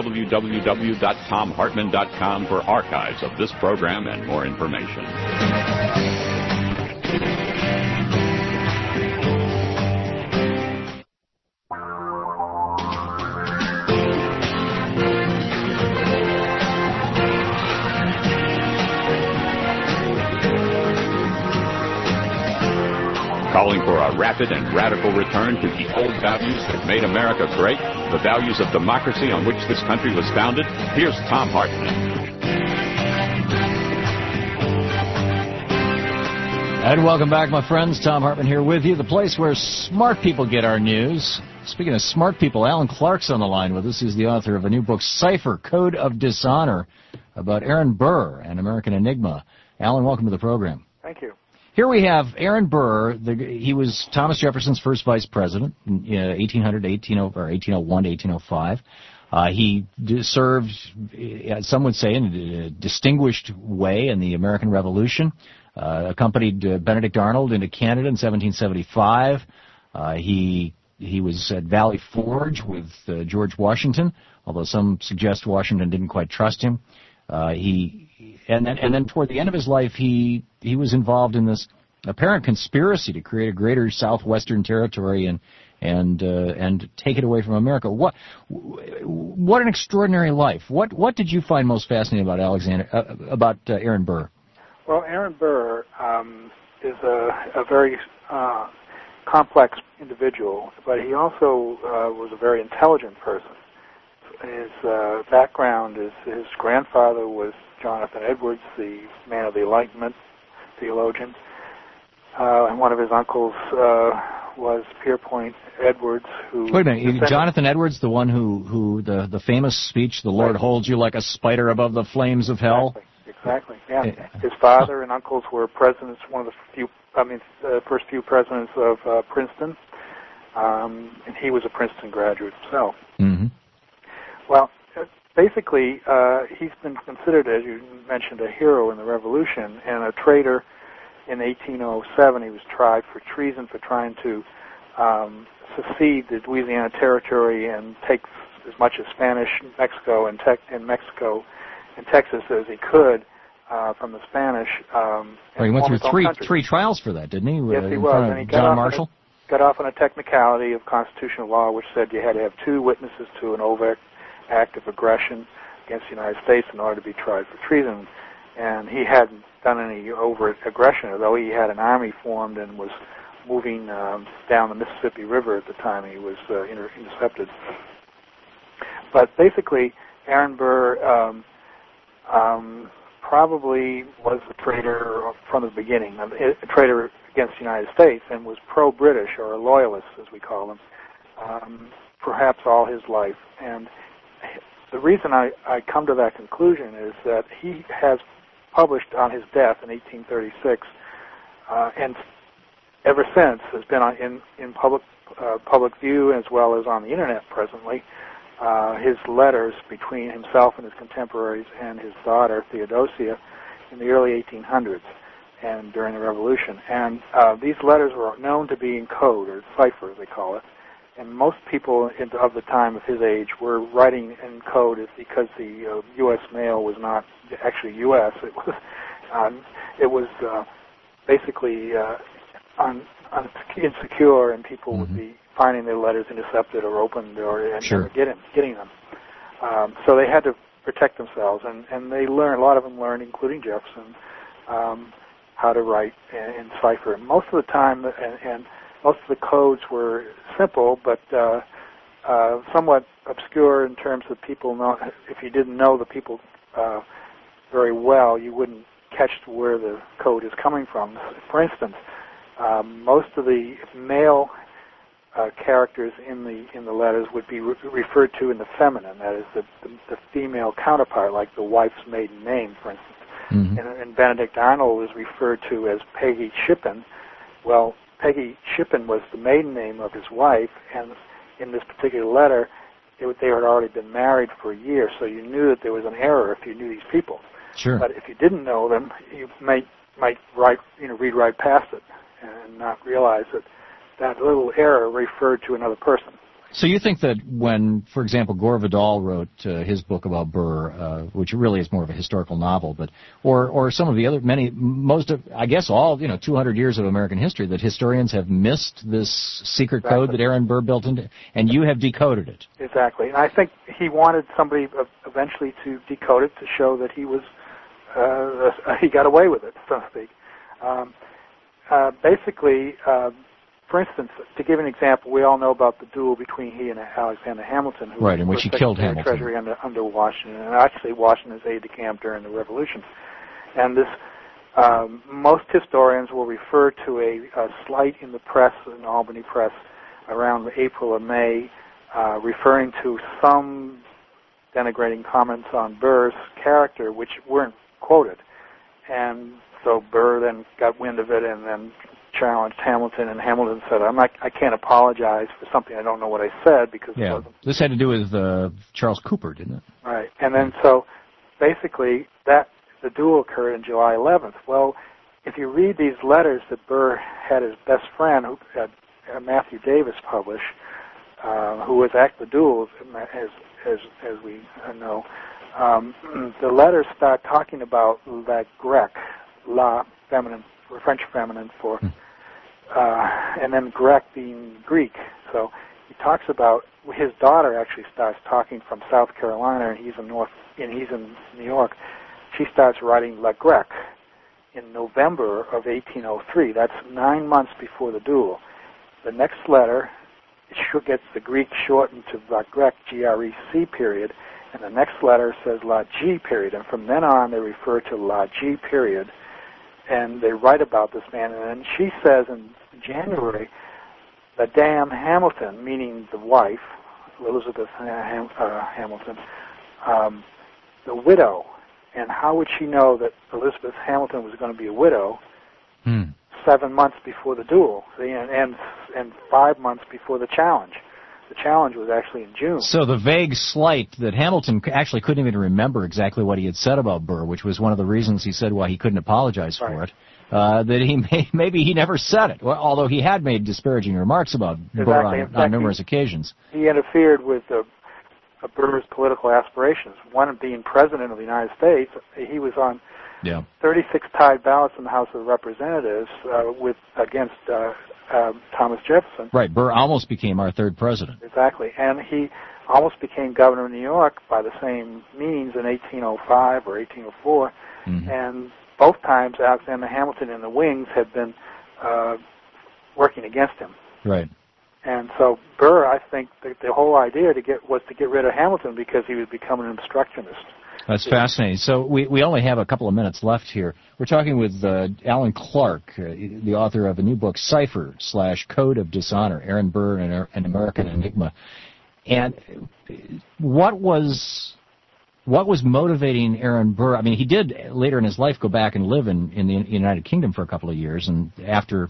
Speaker 1: www.thomhartmann.com for archives of this program and more information. Calling for a rapid and radical return to the old values that made America great, the values of democracy on which this country was founded, here's Thom Hartmann.
Speaker 2: And welcome back, my friends. Thom Hartmann here with you, the place where smart people get our news. Speaking of smart people, Alan Clark's on the line with us. He's the author of a new book, Cipher, Code of Dishonor, about Aaron Burr, an American enigma. Alan, welcome to the program.
Speaker 12: Thank you.
Speaker 2: Here we have Aaron Burr. He was Thomas Jefferson's first vice president in 1801 to 1805. He served, some would say, in a distinguished way in the American Revolution. Accompanied Benedict Arnold into Canada in 1775. He was at Valley Forge with George Washington, although some suggest Washington didn't quite trust him. And then toward the end of his life, he was involved in this apparent conspiracy to create a greater southwestern territory and take it away from America. What an extraordinary life! What did you find most fascinating about Aaron Burr?
Speaker 14: Well, Aaron Burr is a very complex individual, but he also was a very intelligent person. His background is his grandfather was Jonathan Edwards, the man of the Enlightenment, theologian, and one of his uncles was Pierpont Edwards, who...
Speaker 2: Wait a minute, Jonathan Edwards, the one who the famous speech, "The Lord holds you like a spider above the flames of hell"?
Speaker 14: Exactly, yeah. His father and uncles were presidents, the first few presidents of Princeton, and he was a Princeton graduate himself.
Speaker 2: Mm-hmm.
Speaker 14: Well, basically, he's been considered, as you mentioned, a hero in the Revolution, and a traitor. In 1807, he was tried for treason for trying to secede the Louisiana Territory and take as much of Spanish Mexico and Texas as he could from the Spanish.
Speaker 2: He went through three trials for that, didn't he?
Speaker 14: Yes, he was. And he
Speaker 2: John Marshall?
Speaker 14: Got off on a technicality of constitutional law, which said you had to have two witnesses to an overt act of aggression against the United States in order to be tried for treason. And he hadn't done any overt aggression, although he had an army formed and was moving down the Mississippi River at the time he was intercepted. But basically, Aaron Burr probably was a traitor from the beginning, a traitor against the United States, and was pro-British, or a loyalist, as we call them, perhaps all his life. And the reason I come to that conclusion is that he has published on his death in 1836, and ever since has been in public view as well as on the internet presently, his letters between himself and his contemporaries and his daughter Theodosia in the early 1800s and during the Revolution. And these letters were known to be in code, or cipher, they call it. And most people of the time of his age were writing in code because the U.S. mail was not actually U.S. It was basically insecure, and people would be finding their letters intercepted or opened or getting them. So they had to protect themselves, and they learned, a lot of them learned, including Jefferson, how to write in cipher. Most of the time, and most of the codes were simple, but somewhat obscure in terms of people know. If you didn't know the people very well, you wouldn't catch where the code is coming from. For instance, most of the male characters in the letters would be referred to in the feminine, that is, the female counterpart, like the wife's maiden name, for instance.
Speaker 2: Mm-hmm.
Speaker 14: And Benedict Arnold was referred to as Peggy Shippen. Well, Peggy Shippen was the maiden name of his wife, and in this particular letter, they had already been married for a year, so you knew that there was an error if you knew these people.
Speaker 2: Sure.
Speaker 14: But if you didn't know them, you might read right past it and not realize that little error referred to another person.
Speaker 2: So you think that when, for example, Gore Vidal wrote his book about Burr, which really is more of a historical novel, but or some of the other I guess all 200 years of American history, that historians have missed this secret code that Aaron Burr built into, and you have decoded it.
Speaker 14: Exactly, and I think he wanted somebody eventually to decode it to show that he was he got away with it, so to speak. basically, for instance, to give an example, we all know about the duel between he and Alexander Hamilton, who
Speaker 2: right, in which he killed
Speaker 14: Secretary of
Speaker 2: Hamilton.
Speaker 14: Treasury under Washington, and actually Washington's aide-de-camp during the Revolution. And this, most historians will refer to a slight in the press, in the Albany press, around April or May, referring to some denigrating comments on Burr's character, which weren't quoted. And so Burr then got wind of it and then challenged Hamilton, and Hamilton said, I can't apologize for something I don't know what I said because it wasn't.
Speaker 2: This had to do with Charles Cooper, didn't it?
Speaker 14: Right. And then so basically the duel occurred on July 11th. Well, if you read these letters that Burr had his best friend, Matthew Davis, publish, who was at the duel, as we know, the letters start talking about la grecque, la feminine, French feminine for, and then grec being Greek. So he talks about his daughter actually starts talking from South Carolina, and he's in New York. She starts writing la grecque in November of 1803. That's 9 months before the duel. The next letter, it gets the Greek shortened to la grecque, G-R-E-C period, and the next letter says la G period, and from then on they refer to la G period, and they write about this man. And then she says in January, Madame Hamilton, meaning the wife, Elizabeth Hamilton, the widow. And how would she know that Elizabeth Hamilton was going to be a widow 7 months before the duel, and 5 months before the challenge? The challenge was actually in June.
Speaker 2: So the vague slight that Hamilton actually couldn't even remember exactly what he had said about Burr, which was one of the reasons he said why he couldn't apologize for it, that maybe he never said it, although he had made disparaging remarks about Burr on numerous occasions.
Speaker 14: He interfered with Burr's political aspirations. One of being president of the United States, he was on 36 tied ballots in the House of Representatives against Thomas Jefferson.
Speaker 2: Right, Burr almost became our third president.
Speaker 14: Exactly, and he almost became governor of New York by the same means in 1805 or 1804, and both times Alexander Hamilton and the wings had been working against him.
Speaker 2: Right.
Speaker 14: And so Burr, I think the whole idea was to get rid of Hamilton because he was becoming an obstructionist.
Speaker 2: That's fascinating. So we only have a couple of minutes left here. We're talking with Alan Clark, the author of a new book, Cipher / Code of Dishonor, Aaron Burr and an American Enigma. And what was motivating Aaron Burr? I mean, he did later in his life go back and live in the United Kingdom for a couple of years, and after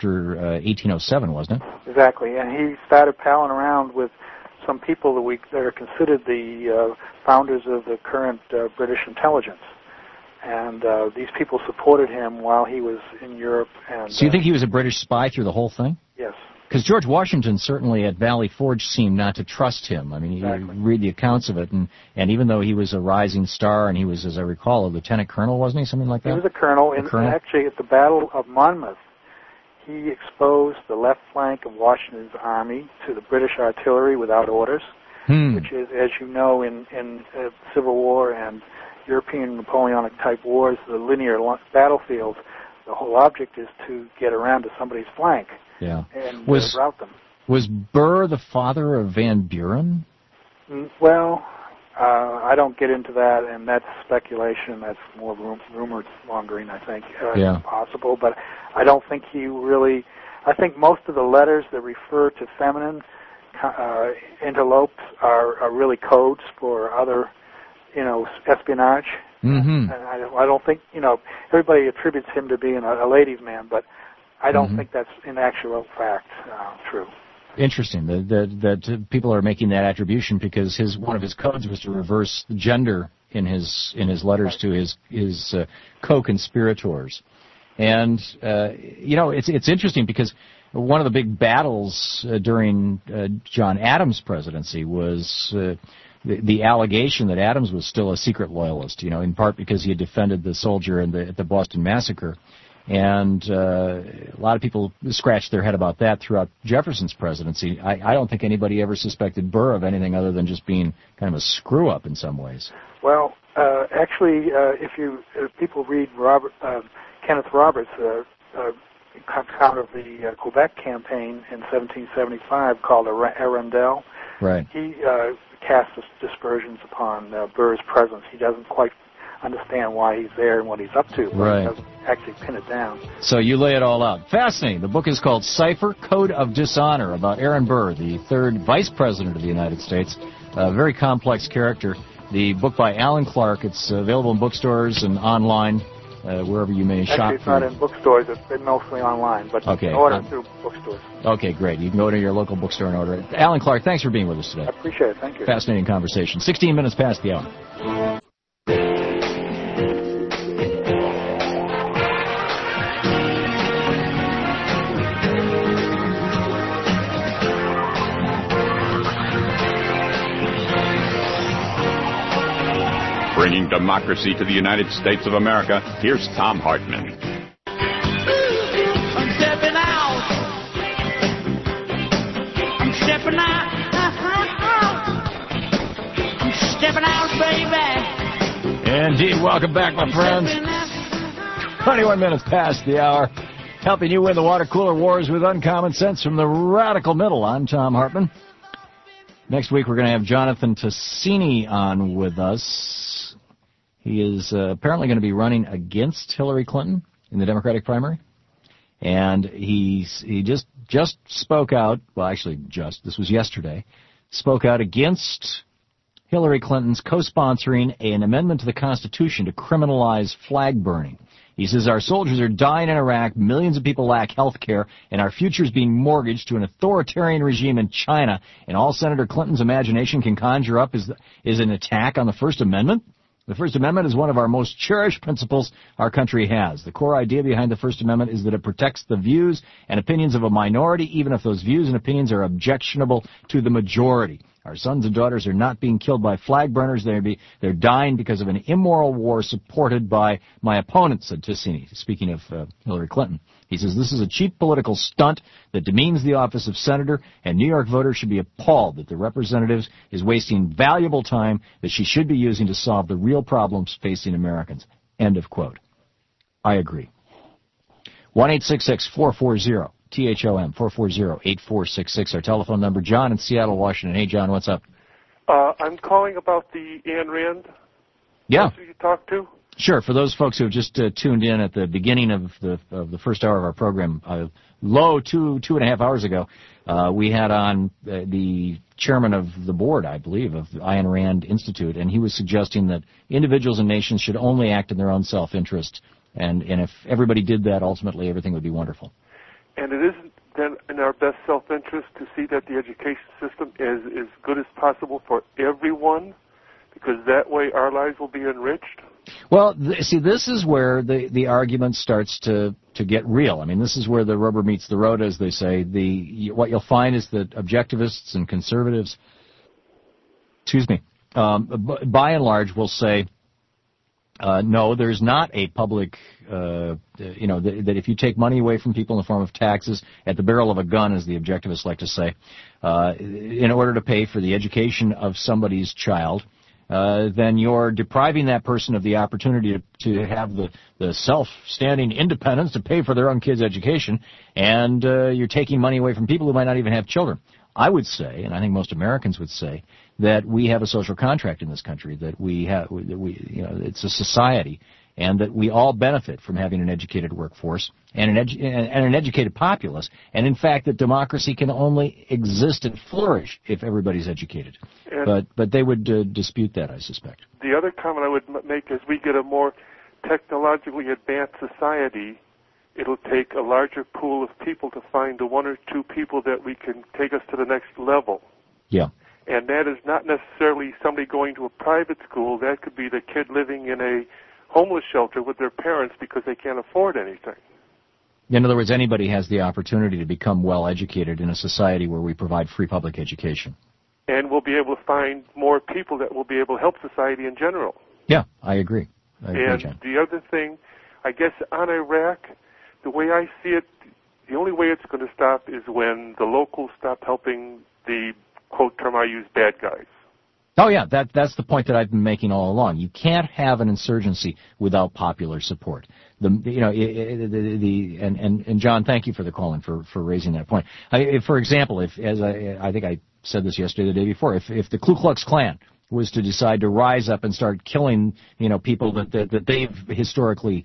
Speaker 2: 1807, wasn't it?
Speaker 14: Exactly, and he started palling around with some people that are considered the founders of the current British intelligence, and these people supported him while he was in Europe. And
Speaker 2: so you think he was a British spy through the whole thing?
Speaker 14: Yes.
Speaker 2: Because George Washington certainly at Valley Forge seemed not to trust him. I mean, you read the accounts of it, and even though he was a rising star, and he was, as I recall, a lieutenant colonel, wasn't he, something like that?
Speaker 14: He was a colonel, and actually at the Battle of Monmouth, he exposed the left flank of Washington's army to the British artillery without orders, which is, as you know, in Civil War and European Napoleonic-type wars, the linear battlefields, the whole object is to get around to somebody's flank.
Speaker 2: Yeah.
Speaker 14: And route them.
Speaker 2: Was Burr the father of Van Buren?
Speaker 14: Well, I don't get into that, and that's speculation. That's more rumor mongering, I think. It's possible, but I don't think he really. I think most of the letters that refer to feminine interlopes are really codes for other, espionage. And I don't think, everybody attributes him to being a ladies' man, but I don't think that's in actual fact true.
Speaker 2: Interesting that people are making that attribution because one of his codes was to reverse gender in his letters to his co-conspirators, and it's interesting because one of the big battles during John Adams' presidency was the allegation that Adams was still a secret loyalist, in part because he had defended the soldier at the Boston Massacre. And a lot of people scratched their head about that throughout Jefferson's presidency. I don't think anybody ever suspected Burr of anything other than just being kind of a screw-up in some ways.
Speaker 14: Well, actually, if people read Kenneth Roberts' counter the Quebec campaign in 1775 called Arundel.
Speaker 2: Right.
Speaker 14: He casts dispersions upon Burr's presence. He doesn't quite understand why he's there and what he's up to.
Speaker 2: Right.
Speaker 14: He doesn't actually pin it down.
Speaker 2: So you lay it all out. Fascinating. The book is called Cipher, Code of Dishonor, about Aaron Burr, the third Vice President of the United States. A very complex character. The book by Alan Clark. It's available in bookstores and online, wherever you may shop.
Speaker 14: Actually, it's not in bookstores. It's mostly online, but you can order it through bookstores.
Speaker 2: Okay, great. You can go to your local bookstore and order it. Alan Clark, thanks for being with us today.
Speaker 14: I appreciate it. Thank you.
Speaker 2: Fascinating conversation. 16 minutes past the hour.
Speaker 1: Bringing democracy to the United States of America, here's Thom Hartmann.
Speaker 11: I'm stepping out. I'm stepping out. I'm stepping out, baby.
Speaker 2: Indeed. Welcome back, my friends. 21 minutes past the hour. Helping you win the water cooler wars with uncommon sense from the radical middle. I'm Thom Hartmann. Next week, we're going to have Jonathan Tassini on with us. He is apparently going to be running against Hillary Clinton in the Democratic primary. And he just spoke out, well, actually this was yesterday, spoke out against Hillary Clinton's co-sponsoring an amendment to the Constitution to criminalize flag burning. He says, our soldiers are dying in Iraq, millions of people lack health care, and our future is being mortgaged to an authoritarian regime in China, and all Senator Clinton's imagination can conjure up is an attack on the First Amendment? The First Amendment is one of our most cherished principles our country has. The core idea behind the First Amendment is that it protects the views and opinions of a minority, even if those views and opinions are objectionable to the majority. Our sons and daughters are not being killed by flag burners. They're dying because of an immoral war supported by my opponents, said Tassini, speaking of Hillary Clinton. He says, this is a cheap political stunt that demeans the office of senator, and New York voters should be appalled that the representative is wasting valuable time that she should be using to solve the real problems facing Americans. End of quote. I agree. 1-866-440. THOM, 440-8466, our telephone number. John in Seattle, Washington. Hey, John, what's up?
Speaker 3: I'm calling about the Ayn Rand.
Speaker 2: Yeah.
Speaker 3: Who you talked to?
Speaker 2: Sure. For those folks who have just tuned in at the beginning of the first hour of our program, two and a half hours ago, we had on the chairman of the board, I believe, of the Ayn Rand Institute, and he was suggesting that individuals and nations should only act in their own self-interest, and if everybody did that, ultimately everything would be wonderful.
Speaker 3: And it isn't then in our best self-interest to see that the education system is as good as possible for everyone, because that way our lives will be enriched?
Speaker 2: Well, see, this is where the argument starts to get real. I mean, this is where the rubber meets the road, as they say. What you'll find is that objectivists and conservatives, by and large, will say, no, there's not a public, that if you take money away from people in the form of taxes at the barrel of a gun, as the objectivists like to say, in order to pay for the education of somebody's child, then you're depriving that person of the opportunity to have the self-standing independence to pay for their own kids' education, and you're taking money away from people who might not even have children. I would say, and I think most Americans would say, that we have a social contract in this country, that it's a society, and that we all benefit from having an educated workforce and an educated populace, and in fact that democracy can only exist and flourish if everybody's educated. But they would dispute that, I suspect.
Speaker 3: The other comment I would make is we get a more technologically advanced society, it'll take a larger pool of people to find the one or two people that we can take us to the next level.
Speaker 2: Yeah.
Speaker 3: And that is not necessarily somebody going to a private school. That could be the kid living in a homeless shelter with their parents because they can't afford anything.
Speaker 2: In other words, anybody has the opportunity to become well educated in a society where we provide free public education.
Speaker 3: And we'll be able to find more people that will be able to help society in general.
Speaker 2: Yeah, I agree.
Speaker 3: And
Speaker 2: John.
Speaker 3: The other thing, I guess on Iraq, the way I see it, the only way it's going to stop is when the locals stop helping the, quote term I use, bad guys.
Speaker 2: Oh, yeah, that's the point that I've been making all along. You can't have an insurgency without popular support. and John, thank you for the call and for raising that point. For example, as I think I said this yesterday, the day before, if the Ku Klux Klan was to decide to rise up and start killing, people that they've historically,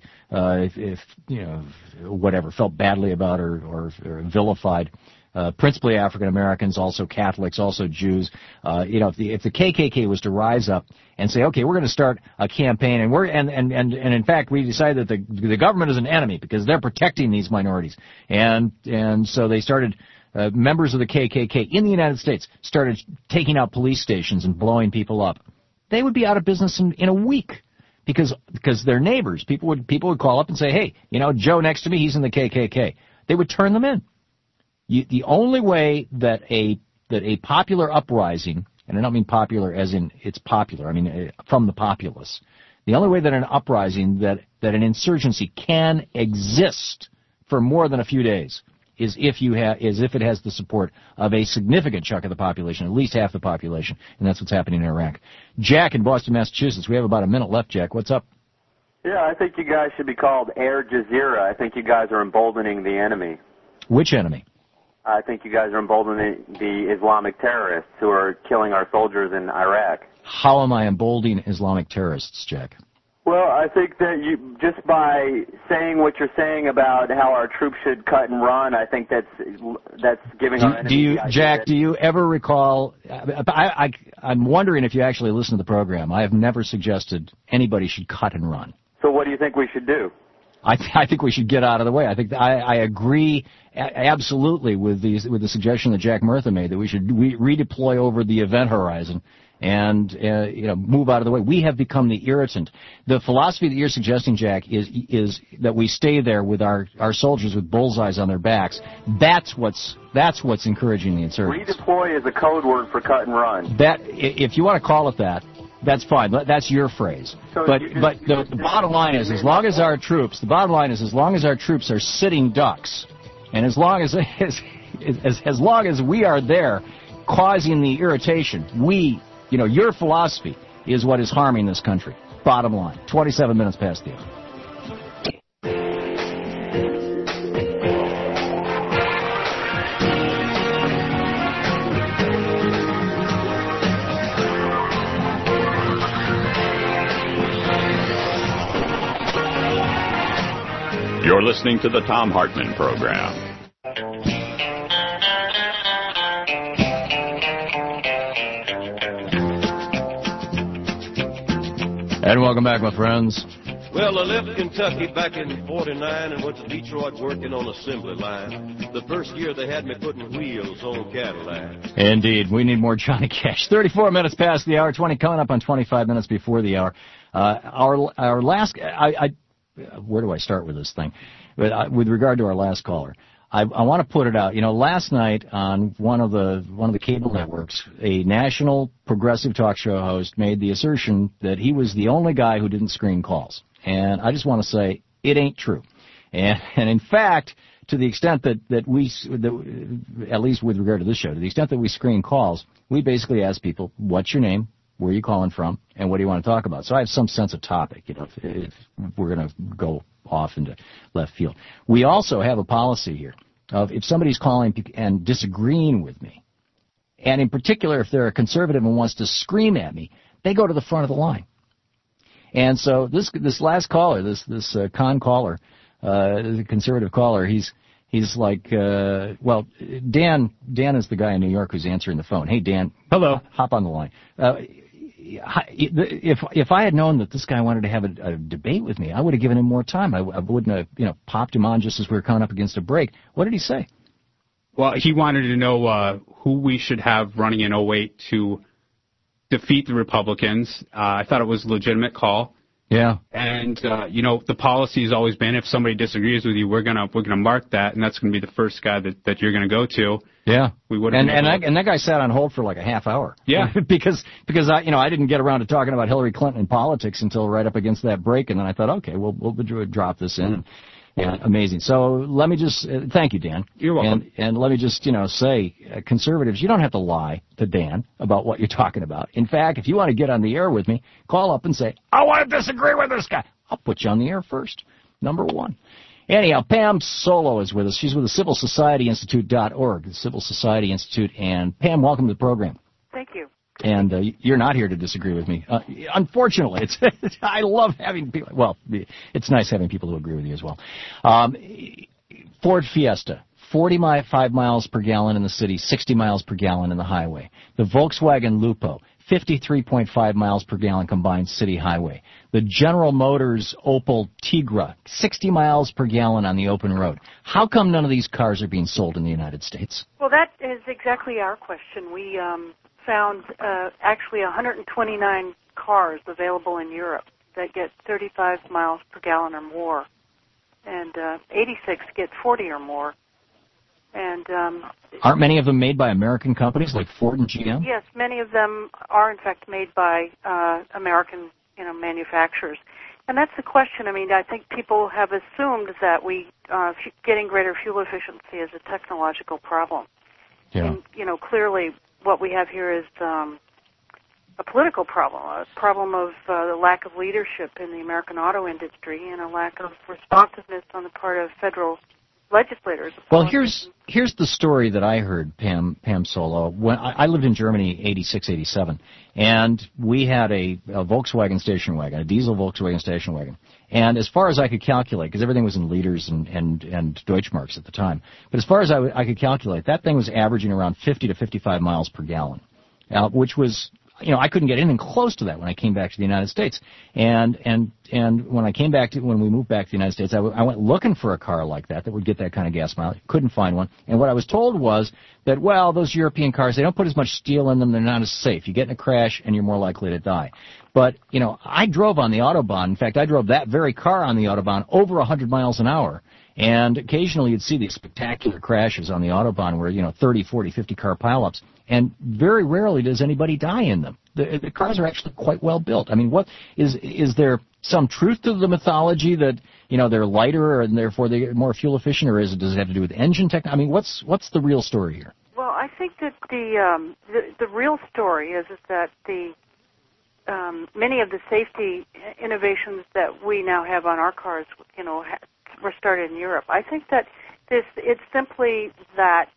Speaker 2: felt badly about or vilified, principally African Americans, also Catholics, also Jews. If the KKK was to rise up and say, okay, we're going to start a campaign, and in fact we decided that the government is an enemy because they're protecting these minorities, and so they started. Members of the KKK in the United States started taking out police stations and blowing people up. They would be out of business in a week because their neighbors, people would call up and say, hey, Joe next to me, he's in the KKK. They would turn them in. The only way that a popular uprising, and I don't mean popular as in it's popular, I mean from the populace. The only way that an uprising, that an insurgency can exist for more than a few days is if it has the support of a significant chunk of the population, at least half the population, and that's what's happening in Iraq. Jack in Boston, Massachusetts. We have about a minute left, Jack. What's up?
Speaker 4: Yeah, I think you guys should be called Air Jazeera. I think you guys are emboldening the enemy.
Speaker 2: Which enemy?
Speaker 4: I think you guys are emboldening the Islamic terrorists who are killing our soldiers in Iraq.
Speaker 2: How am I emboldening Islamic terrorists, Jack?
Speaker 4: Well, I think that just by saying what you're saying about how our troops should cut and run, I think that's giving our enemy.
Speaker 2: Jack, do you ever recall? I'm wondering if you actually listen to the program. I have never suggested anybody should cut and run.
Speaker 4: So what do you think we should do?
Speaker 2: I think we should get out of the way. I think I agree absolutely with the suggestion that Jack Murtha made that we should redeploy over the event horizon and move out of the way. We have become the irritant. The philosophy that you're suggesting, Jack, is that we stay there with our soldiers with bullseyes on their backs. That's what's encouraging the insurgents.
Speaker 4: Redeploy is a code word for cut and run.
Speaker 2: That, if you want to call it that, that's fine. That's your phrase. But the bottom line is, as long as our troops are sitting ducks, and as long as we are there causing the irritation, your philosophy is what is harming this country. Bottom line. 27 minutes past the hour.
Speaker 1: You're listening to the Thom Hartmann Program.
Speaker 2: And welcome back, my friends.
Speaker 22: Well, I left Kentucky back in '49 and went to Detroit working on assembly line. The first year they had me putting wheels on Cadillacs.
Speaker 2: Indeed. We need more Johnny Cash. 34 minutes past the hour, 20 coming up on 25 minutes before the hour. Our last... where do I start with this thing? But with regard to our last caller, I want to put it out. Last night on one of the cable networks, a national progressive talk show host made the assertion that he was the only guy who didn't screen calls, and I just want to say it ain't true. And in fact, to the extent that we, at least with regard to this show, to the extent that we screen calls, we basically ask people, "What's your name? Where are you calling from? And what do you want to talk about?" So I have some sense of topic, if we're going to go off into left field. We also have a policy here of if somebody's calling and disagreeing with me, and in particular if they're a conservative and wants to scream at me, they go to the front of the line. And so this last caller, this con caller, the conservative caller, he's like, Dan is the guy in New York who's answering the phone. Hey, Dan.
Speaker 23: Hello.
Speaker 2: Hop on the line. If I had known that this guy wanted to have a debate with me, I would have given him more time. I wouldn't have, popped him on just as we were coming up against a break. What did he say?
Speaker 23: Well, he wanted to know who we should have running in 08 to defeat the Republicans. I thought it was a legitimate call.
Speaker 2: Yeah.
Speaker 23: And the policy has always been if somebody disagrees with you, we're gonna mark that, and that's gonna be the first guy that you're gonna go to.
Speaker 2: Yeah.
Speaker 23: We would.
Speaker 2: And that guy sat on hold for like a half hour.
Speaker 23: Yeah.
Speaker 2: because I didn't get around to talking about Hillary Clinton and politics until right up against that break, and then I thought, okay, we'll drop this in. Yeah, amazing. So let me just thank you, Dan.
Speaker 23: You're welcome.
Speaker 2: And let me just say, conservatives, you don't have to lie to Dan about what you're talking about. In fact, if you want to get on the air with me, call up and say, I want to disagree with this guy. I'll put you on the air first. Number 1. Anyhow, Pam Solo is with us. She's with the CivilSocietyInstitute.org, the Civil Society Institute. And Pam, welcome to the program.
Speaker 5: Thank you.
Speaker 2: And you're not here to disagree with me. Unfortunately, I love having people. Well, it's nice having people who agree with you as well. Ford Fiesta, 45 miles per gallon in the city, 60 miles per gallon in the highway. The Volkswagen Lupo, 53.5 miles per gallon combined city highway. The General Motors Opel Tigra, 60 miles per gallon on the open road. How come none of these cars are being sold in the United States?
Speaker 5: Well, that is exactly our question. We found actually 129 cars available in Europe that get 35 miles per gallon or more, and 86 get 40 or more. And
Speaker 2: aren't many of them made by American companies like Ford and GM?
Speaker 5: Yes, many of them are in fact made by American, manufacturers. And that's the question. I mean, I think people have assumed that getting greater fuel efficiency is a technological problem.
Speaker 2: Yeah.
Speaker 5: And, clearly what we have here is a political problem, a problem of the lack of leadership in the American auto industry and a lack of responsiveness on the part of federal legislators.
Speaker 2: Well, here's the story that I heard, Pam Solo. When I lived in Germany, 86, 87, and we had a Volkswagen station wagon, a diesel Volkswagen station wagon. And as far as I could calculate, because everything was in liters and Deutschmarks at the time, but as far as I could calculate, that thing was averaging around 50 to 55 miles per gallon, which was, I couldn't get anything close to that when I came back to the United States. And when we moved back to the United States, I went looking for a car like that would get that kind of gas mileage. Couldn't find one. And what I was told was that, well, those European cars, they don't put as much steel in them. They're not as safe. You get in a crash and you're more likely to die. But, I drove on the Autobahn. In fact, I drove that very car on the Autobahn over 100 miles an hour. And occasionally you'd see these spectacular crashes on the Autobahn where, 30, 40, 50 car pileups. And very rarely does anybody die in them. The cars are actually quite well built. I mean, what is there some truth to the mythology that, they're lighter and therefore they're more fuel efficient, or does it have to do with engine tech? I mean, what's the real story here?
Speaker 5: Well, I think that the real story is that many of the safety innovations that we now have on our cars, were started in Europe. I think that it's simply that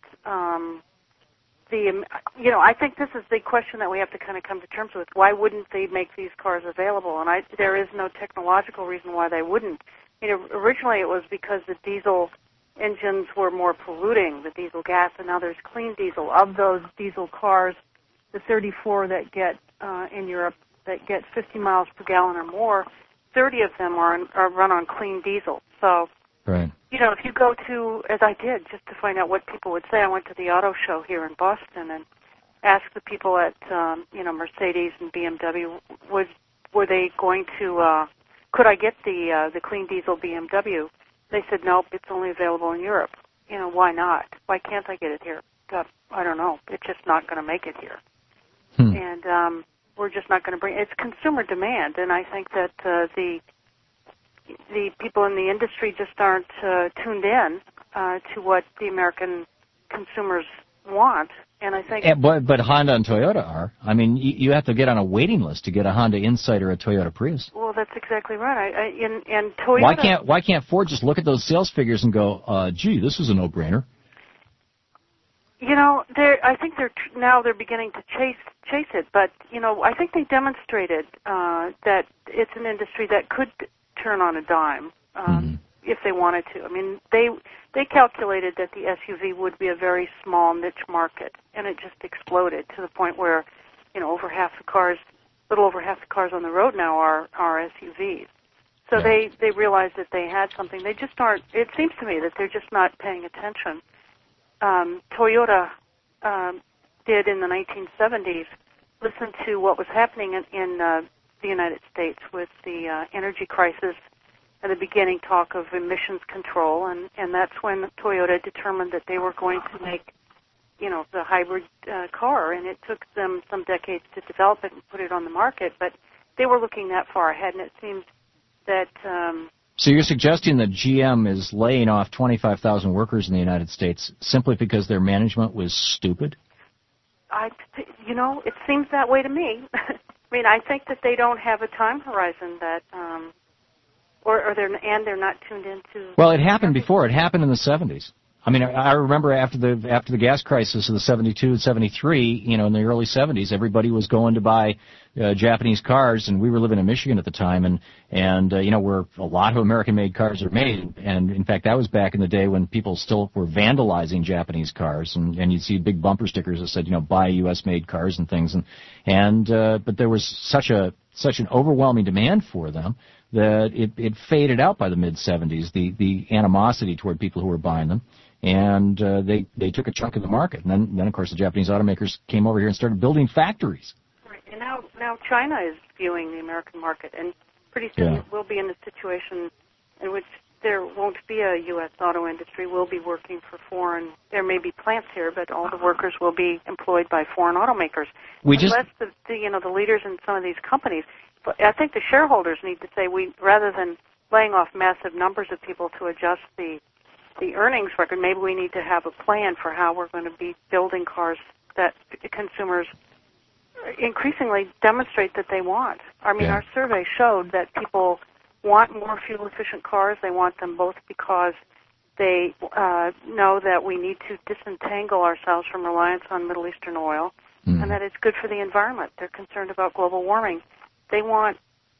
Speaker 5: I think this is the question that we have to kind of come to terms with. Why wouldn't they make these cars available? And there is no technological reason why they wouldn't. Originally it was because the diesel engines were more polluting, the diesel gas, and now there's clean diesel. Of those diesel cars, the 34 that get in Europe that get 50 miles per gallon or more, 30 of them are run on clean diesel. So,
Speaker 2: right.
Speaker 5: If you go to, as I did, just to find out what people would say, I went to the auto show here in Boston and asked the people at, Mercedes and BMW, were they going to, could I get the clean diesel BMW? They said, nope, it's only available in Europe. Why not? Why can't I get it here? I don't know. It's just not going to make it here. And we're just not going to bring, it's consumer demand, and I think that the people in the industry just aren't tuned in to what the American consumers want. And I think,
Speaker 2: but Honda and Toyota are. I mean, you have to get on a waiting list to get a Honda Insight or a Toyota Prius.
Speaker 5: Well, that's exactly right. And Toyota.
Speaker 2: Why can't Ford just look at those sales figures and go, gee, this is a no-brainer?
Speaker 5: I think they're beginning to chase it. But I think they demonstrated that it's an industry that could turn on a dime if they wanted to. I mean, they calculated that the SUV would be a very small niche market, and it just exploded to the point where, little over half the cars on the road now are SUVs. So they realized that they had something. They just aren't. It seems to me that they're just not paying attention. Toyota did in the 1970s listen to what was happening in the United States with the energy crisis and the beginning talk of emissions control, and that's when Toyota determined that they were going to make, the hybrid car, and it took them some decades to develop it and put it on the market, but they were looking that far ahead, and it seems that...
Speaker 2: So you're suggesting that GM is laying off 25,000 workers in the United States simply because their management was stupid?
Speaker 5: It seems that way to me. I mean, I think that they don't have a time horizon that, they're not tuned into.
Speaker 2: Well, it happened before. It happened in the 70s. I mean, I remember after the gas crisis of the 72 and 73, in the early 70s, everybody was going to buy Japanese cars, and we were living in Michigan at the time, and where a lot of American-made cars are made, and in fact, that was back in the day when people still were vandalizing Japanese cars, and you'd see big bumper stickers that said, buy U.S.-made cars and things, but there was such an overwhelming demand for them that it faded out by the mid-70s, the animosity toward people who were buying them. And they took a chunk of the market. And then, of course, the Japanese automakers came over here and started building factories.
Speaker 5: Right. And now China is viewing the American market. And pretty soon we'll be in a situation in which there won't be a U.S. auto industry. We'll be working for foreign. There may be plants here, but all the workers will be employed by foreign automakers. Unless the leaders in some of these companies. But I think the shareholders need to say, rather than laying off massive numbers of people to adjust the earnings record, maybe we need to have a plan for how we're going to be building cars that consumers increasingly demonstrate that they want. I mean, our survey showed that people want more fuel-efficient cars. They want them both because they know that we need to disentangle ourselves from reliance on Middle Eastern oil, and that it's good for the environment. They're concerned about global warming. They want,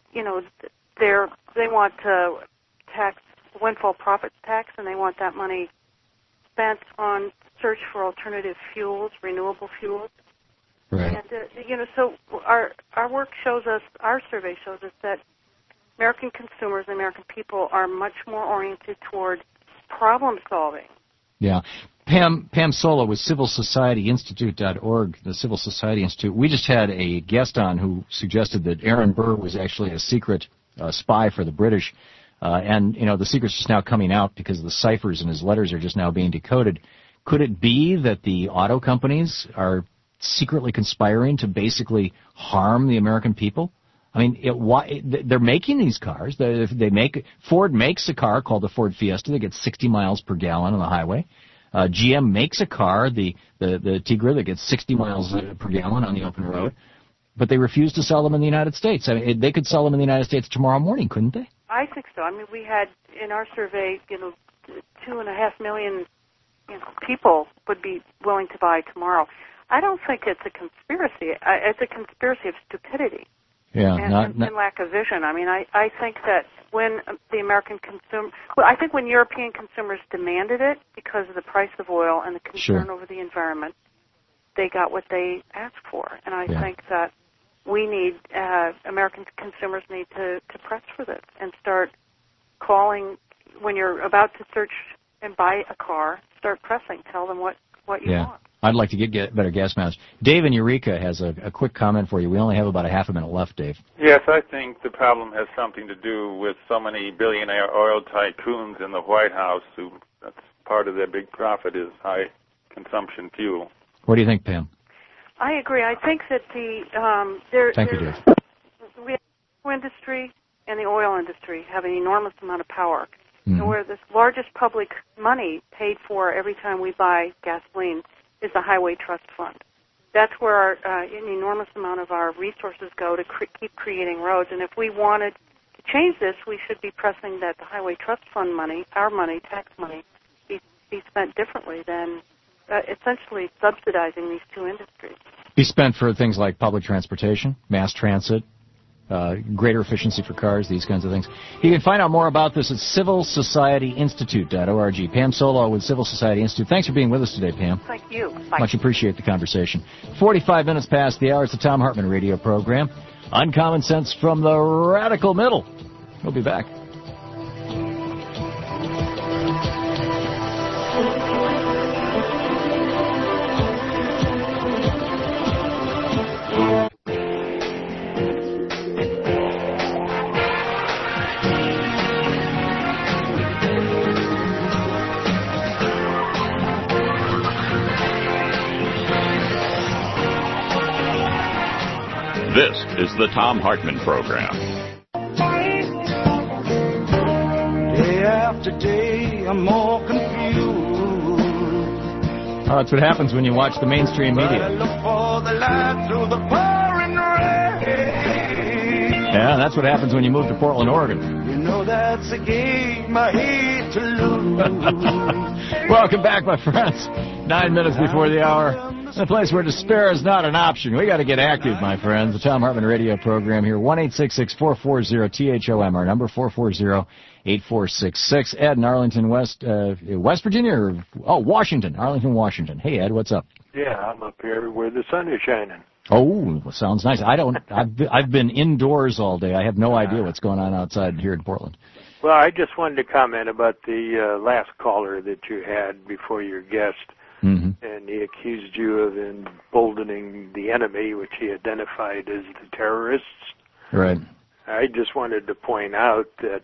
Speaker 5: they want tax windfall profits tax, and they want that money spent on search for alternative fuels, renewable fuels.
Speaker 2: Right.
Speaker 5: And so our work shows us, our survey shows us that American consumers, American people, are much more oriented toward problem solving.
Speaker 2: Yeah. Pam Sola with CivilSocietyInstitute.org, the Civil Society Institute. We just had a guest on who suggested that Aaron Burr was actually a secret spy for the British. And the secret's just now coming out because the ciphers in his letters are just now being decoded. Could it be that the auto companies are secretly conspiring to basically harm the American people? I mean, they're making these cars. Ford makes a car called the Ford Fiesta that gets 60 miles per gallon on the highway. GM makes a car, the Tigra, that gets 60 miles per gallon on the open road. But they refuse to sell them in the United States. I mean, they could sell them in the United States tomorrow morning, couldn't they?
Speaker 5: I think so. I mean, we had in our survey, 2.5 million people would be willing to buy tomorrow. I don't think it's a conspiracy. It's a conspiracy of stupidity and lack of vision. I mean, I think that when the American consumer, I think when European consumers demanded it because of the price of oil and the concern over the environment, they got what they asked for. And I think that we need, American consumers need to press for this and start calling, when you're about to search and buy a car, start pressing. Tell them what you want.
Speaker 2: I'd like to get better gas mileage. Dave in Eureka has a quick comment for you. We only have about a half a minute left, Dave.
Speaker 6: Yes, I think the problem has something to do with so many billionaire oil tycoons in the White House who, that's part of their big profit is high consumption fuel.
Speaker 2: What do you think, Pam?
Speaker 5: I agree. I think that
Speaker 2: Thank you, Dave.
Speaker 5: The industry and the oil industry have an enormous amount of power. Mm-hmm. And where the largest public money paid for every time we buy gasoline is the Highway Trust Fund. That's where an enormous amount of our resources go to keep creating roads. And if we wanted to change this, we should be pressing that the Highway Trust Fund money, our money, tax money, be spent differently than essentially subsidizing these two industries.
Speaker 2: Be spent for things like public transportation, mass transit, greater efficiency for cars, these kinds of things. You can find out more about this at CivilSocietyInstitute.org. Pam Solo with Civil Society Institute. Thanks for being with us today, Pam.
Speaker 5: Thank you. Bye.
Speaker 2: Much appreciate the conversation. 45 minutes past the hour. It's the Thom Hartmann radio program. Uncommon Sense from the Radical Middle. We'll be back.
Speaker 1: This is the Thom Hartmann Program.
Speaker 11: Day after day, I'm more confused.
Speaker 2: That's what happens when you watch the mainstream media. Yeah, that's what happens when you move to Portland, Oregon.
Speaker 11: know that's a game I hate to lose.
Speaker 2: Welcome back, my friends. 9 minutes before the hour. The place where despair is not an option. We got to get active, my friends. The Thom Hartmann radio program here. 1-866-440-THOM. Our number 440-8466. Ed in Arlington, West Virginia. Washington. Arlington, Washington. Hey, Ed, what's up?
Speaker 7: Yeah, I'm up here where the sun is shining.
Speaker 2: Oh, sounds nice. I've been indoors all day. I have no idea what's going on outside here in Portland.
Speaker 7: Well, I just wanted to comment about the last caller that you had before your guest. Mm-hmm. And he accused you of emboldening the enemy, which he identified as the terrorists.
Speaker 2: Right.
Speaker 7: I just wanted to point out that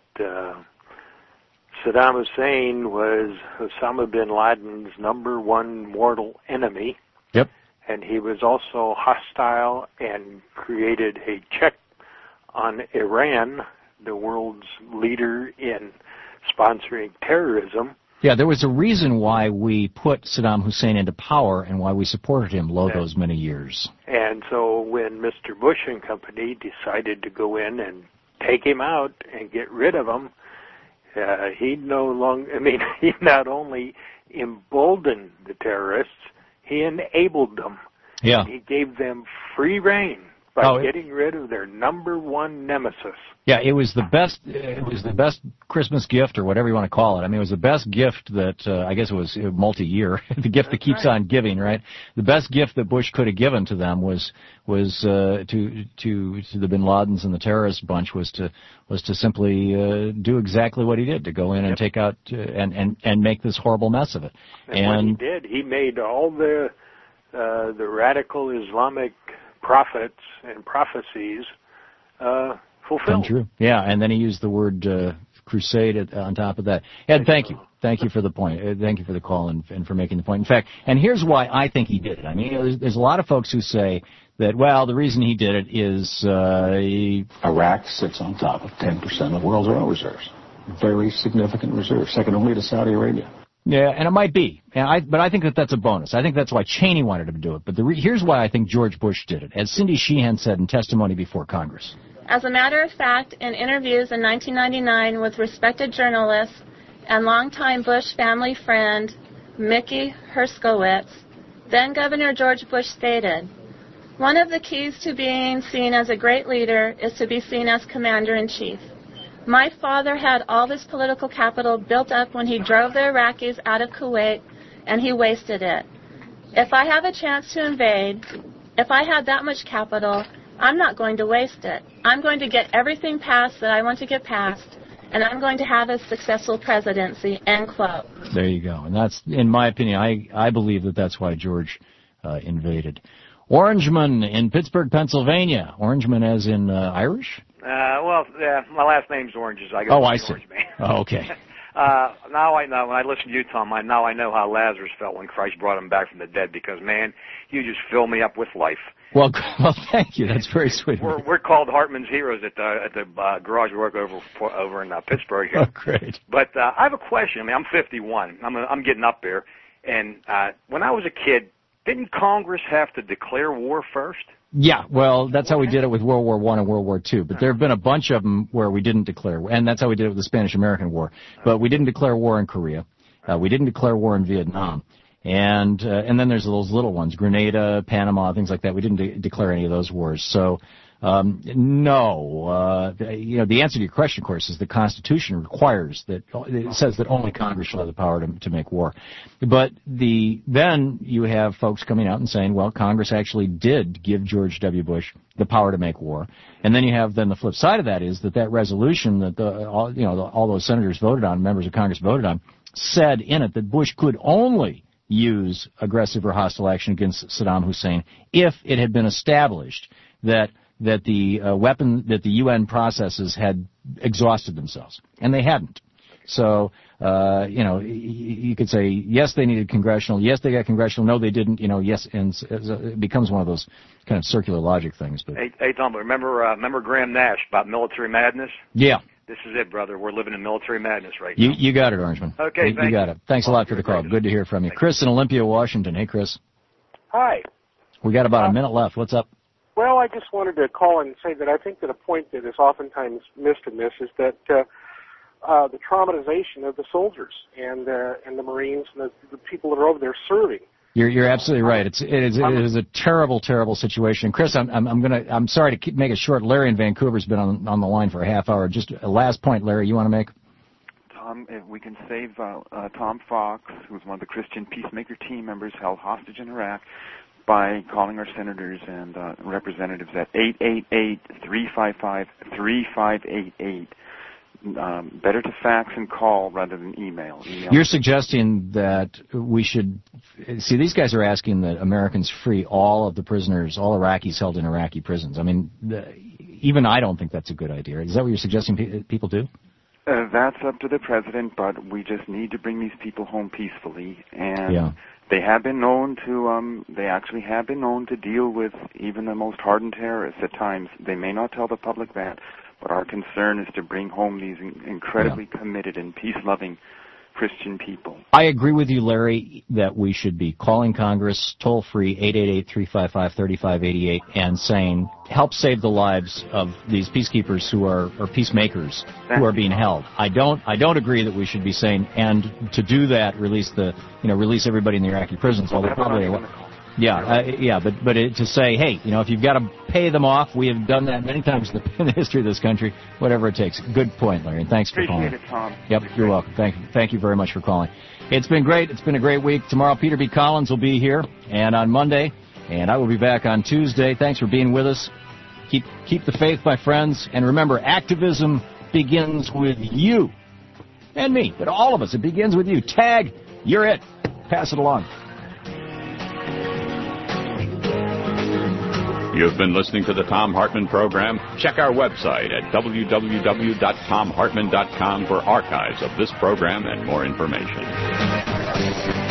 Speaker 7: Saddam Hussein was Osama bin Laden's number one mortal enemy.
Speaker 2: Yep.
Speaker 7: And he was also hostile and created a check on Iran, the world's leader in sponsoring terrorism.
Speaker 2: Yeah, there was a reason why we put Saddam Hussein into power and why we supported him those many years.
Speaker 7: And so when Mr. Bush and company decided to go in and take him out and get rid of him, he not only emboldened the terrorists, he enabled them.
Speaker 2: Yeah.
Speaker 7: And he gave them free rein by getting rid of their number one nemesis.
Speaker 2: Yeah, it was the best. It was the best Christmas gift, or whatever you want to call it. I mean, it was the best gift that I guess it was multi-year. The gift that keeps on giving, right? The best gift that Bush could have given to them was to the Bin Ladens and the terrorist bunch was to simply do exactly what he did, to go in and take out and make this horrible mess of it.
Speaker 7: And what he did, he made all the radical Islamic prophets and prophecies fulfilled.
Speaker 2: True. Yeah, and then he used the word crusade on top of that. Ed, thank you. Thank you for the point. Thank you for the call and for making the point. In fact, and here's why I think he did it. I mean, there's a lot of folks who say that, well, the reason he did it is
Speaker 8: Iraq sits on top of 10% of the world's oil reserves. Very significant reserve, second only to Saudi Arabia.
Speaker 2: Yeah, and it might be. But I think that's a bonus. I think that's why Cheney wanted him to do it. But here's why I think George Bush did it, as Cindy Sheehan said in testimony before Congress.
Speaker 9: As a matter of fact, in interviews in 1999 with respected journalists and longtime Bush family friend Mickey Herskowitz, then Governor George Bush stated, "One of the keys to being seen as a great leader is to be seen as commander-in-chief. My father had all this political capital built up when he drove the Iraqis out of Kuwait, and he wasted it. If I have a chance to invade, if I had that much capital, I'm not going to waste it. I'm going to get everything passed that I want to get passed, and I'm going to have a successful presidency," end quote.
Speaker 2: There you go. And that's, in my opinion, I believe that's why George invaded. Orangeman in Pittsburgh, Pennsylvania. Orangeman as in Irish?
Speaker 24: My last name's Oranges. I
Speaker 2: see. Oh, okay.
Speaker 24: Now I know. When I listen to you, Tom, now I know how Lazarus felt when Christ brought him back from the dead, because, man, you just fill me up with life.
Speaker 2: Well, thank you. That's very sweet.
Speaker 24: We're called Hartman's Heroes at the garage we work over in Pittsburgh here.
Speaker 2: Oh, great.
Speaker 24: But I have a question. I mean, I'm 51. I'm getting up there. And when I was a kid, didn't Congress have to declare war first?
Speaker 2: Yeah, well, that's how we did it with World War I and World War II. But there have been a bunch of them where we didn't declare, and that's how we did it with the Spanish-American War. But we didn't declare war in Korea. We didn't declare war in Vietnam. And then there's those little ones, Grenada, Panama, things like that. We didn't declare any of those wars. So, no. The answer to your question, of course, is the Constitution requires that, it says that only Congress shall have the power to make war. But then you have folks coming out and saying, well, Congress actually did give George W. Bush the power to make war. And then you have the flip side of that is that resolution that all those senators voted on, members of Congress voted on, said in it that Bush could only use aggressive or hostile action against Saddam Hussein if it had been established that the UN processes had exhausted themselves, and they hadn't. So you could say yes, they needed congressional, yes, they got congressional, no, they didn't. Yes, and it becomes one of those kind of circular logic things. But
Speaker 24: hey Tom, remember Graham Nash about military madness?
Speaker 2: Yeah.
Speaker 24: This is it, brother. We're living in military madness right now.
Speaker 2: You got it, Orangeman.
Speaker 24: Okay,
Speaker 2: you got it. Thanks a lot for the call. Good to hear from you. Chris in Olympia, Washington. Hey, Chris.
Speaker 25: Hi.
Speaker 2: We got about a minute left. What's up?
Speaker 25: Well, I just wanted to call and say that I think that a point that is oftentimes missed in this is that
Speaker 10: the traumatization of the soldiers and the Marines and the people that are over there serving.
Speaker 2: You're absolutely right. It is a terrible, terrible situation. Chris, I'm sorry to make it short. Larry in Vancouver's been on the line for a half hour. Just a last point, Larry, you want to make?
Speaker 13: Tom, if we can save Tom Fox, who's one of the Christian Peacemaker team members held hostage in Iraq, by calling our senators and representatives at 888-355-3588. Better to fax and call rather than email.
Speaker 2: You're suggesting that we should see, these guys are asking that Americans free all of the prisoners, all Iraqis held in Iraqi prisons. I mean, even I don't think that's a good idea. Is that what you're suggesting people do?
Speaker 13: That's up to the president, but we just need to bring these people home peacefully. And they have been known to, they actually have been known to deal with even the most hardened terrorists at times. They may not tell the public that, but our concern is to bring home these incredibly committed and peace-loving Christian people.
Speaker 2: I agree with you, Larry, that we should be calling Congress toll-free, 888-355-3588, and saying, help save the lives of these peacekeepers who are peacemakers who are being held. I don't agree that we should be saying, and to do that, release everybody in the Iraqi prisons, although probably but to say, hey, if you've got to pay them off, we have done that many times in the history of this country, whatever it takes. Good point, Larry, and thanks for calling.
Speaker 13: Appreciate it, Tom.
Speaker 2: Yep, you're welcome. Thank you very much for calling. It's been great. It's been a great week. Tomorrow, Peter B. Collins will be here, and on Monday, and I will be back on Tuesday. Thanks for being with us. Keep the faith, my friends, and remember, activism begins with you and me, but all of us. It begins with you. Tag, you're it. Pass it along.
Speaker 1: You've been listening to the Thom Hartmann Program. Check our website at www.thomhartmann.com for archives of this program and more information.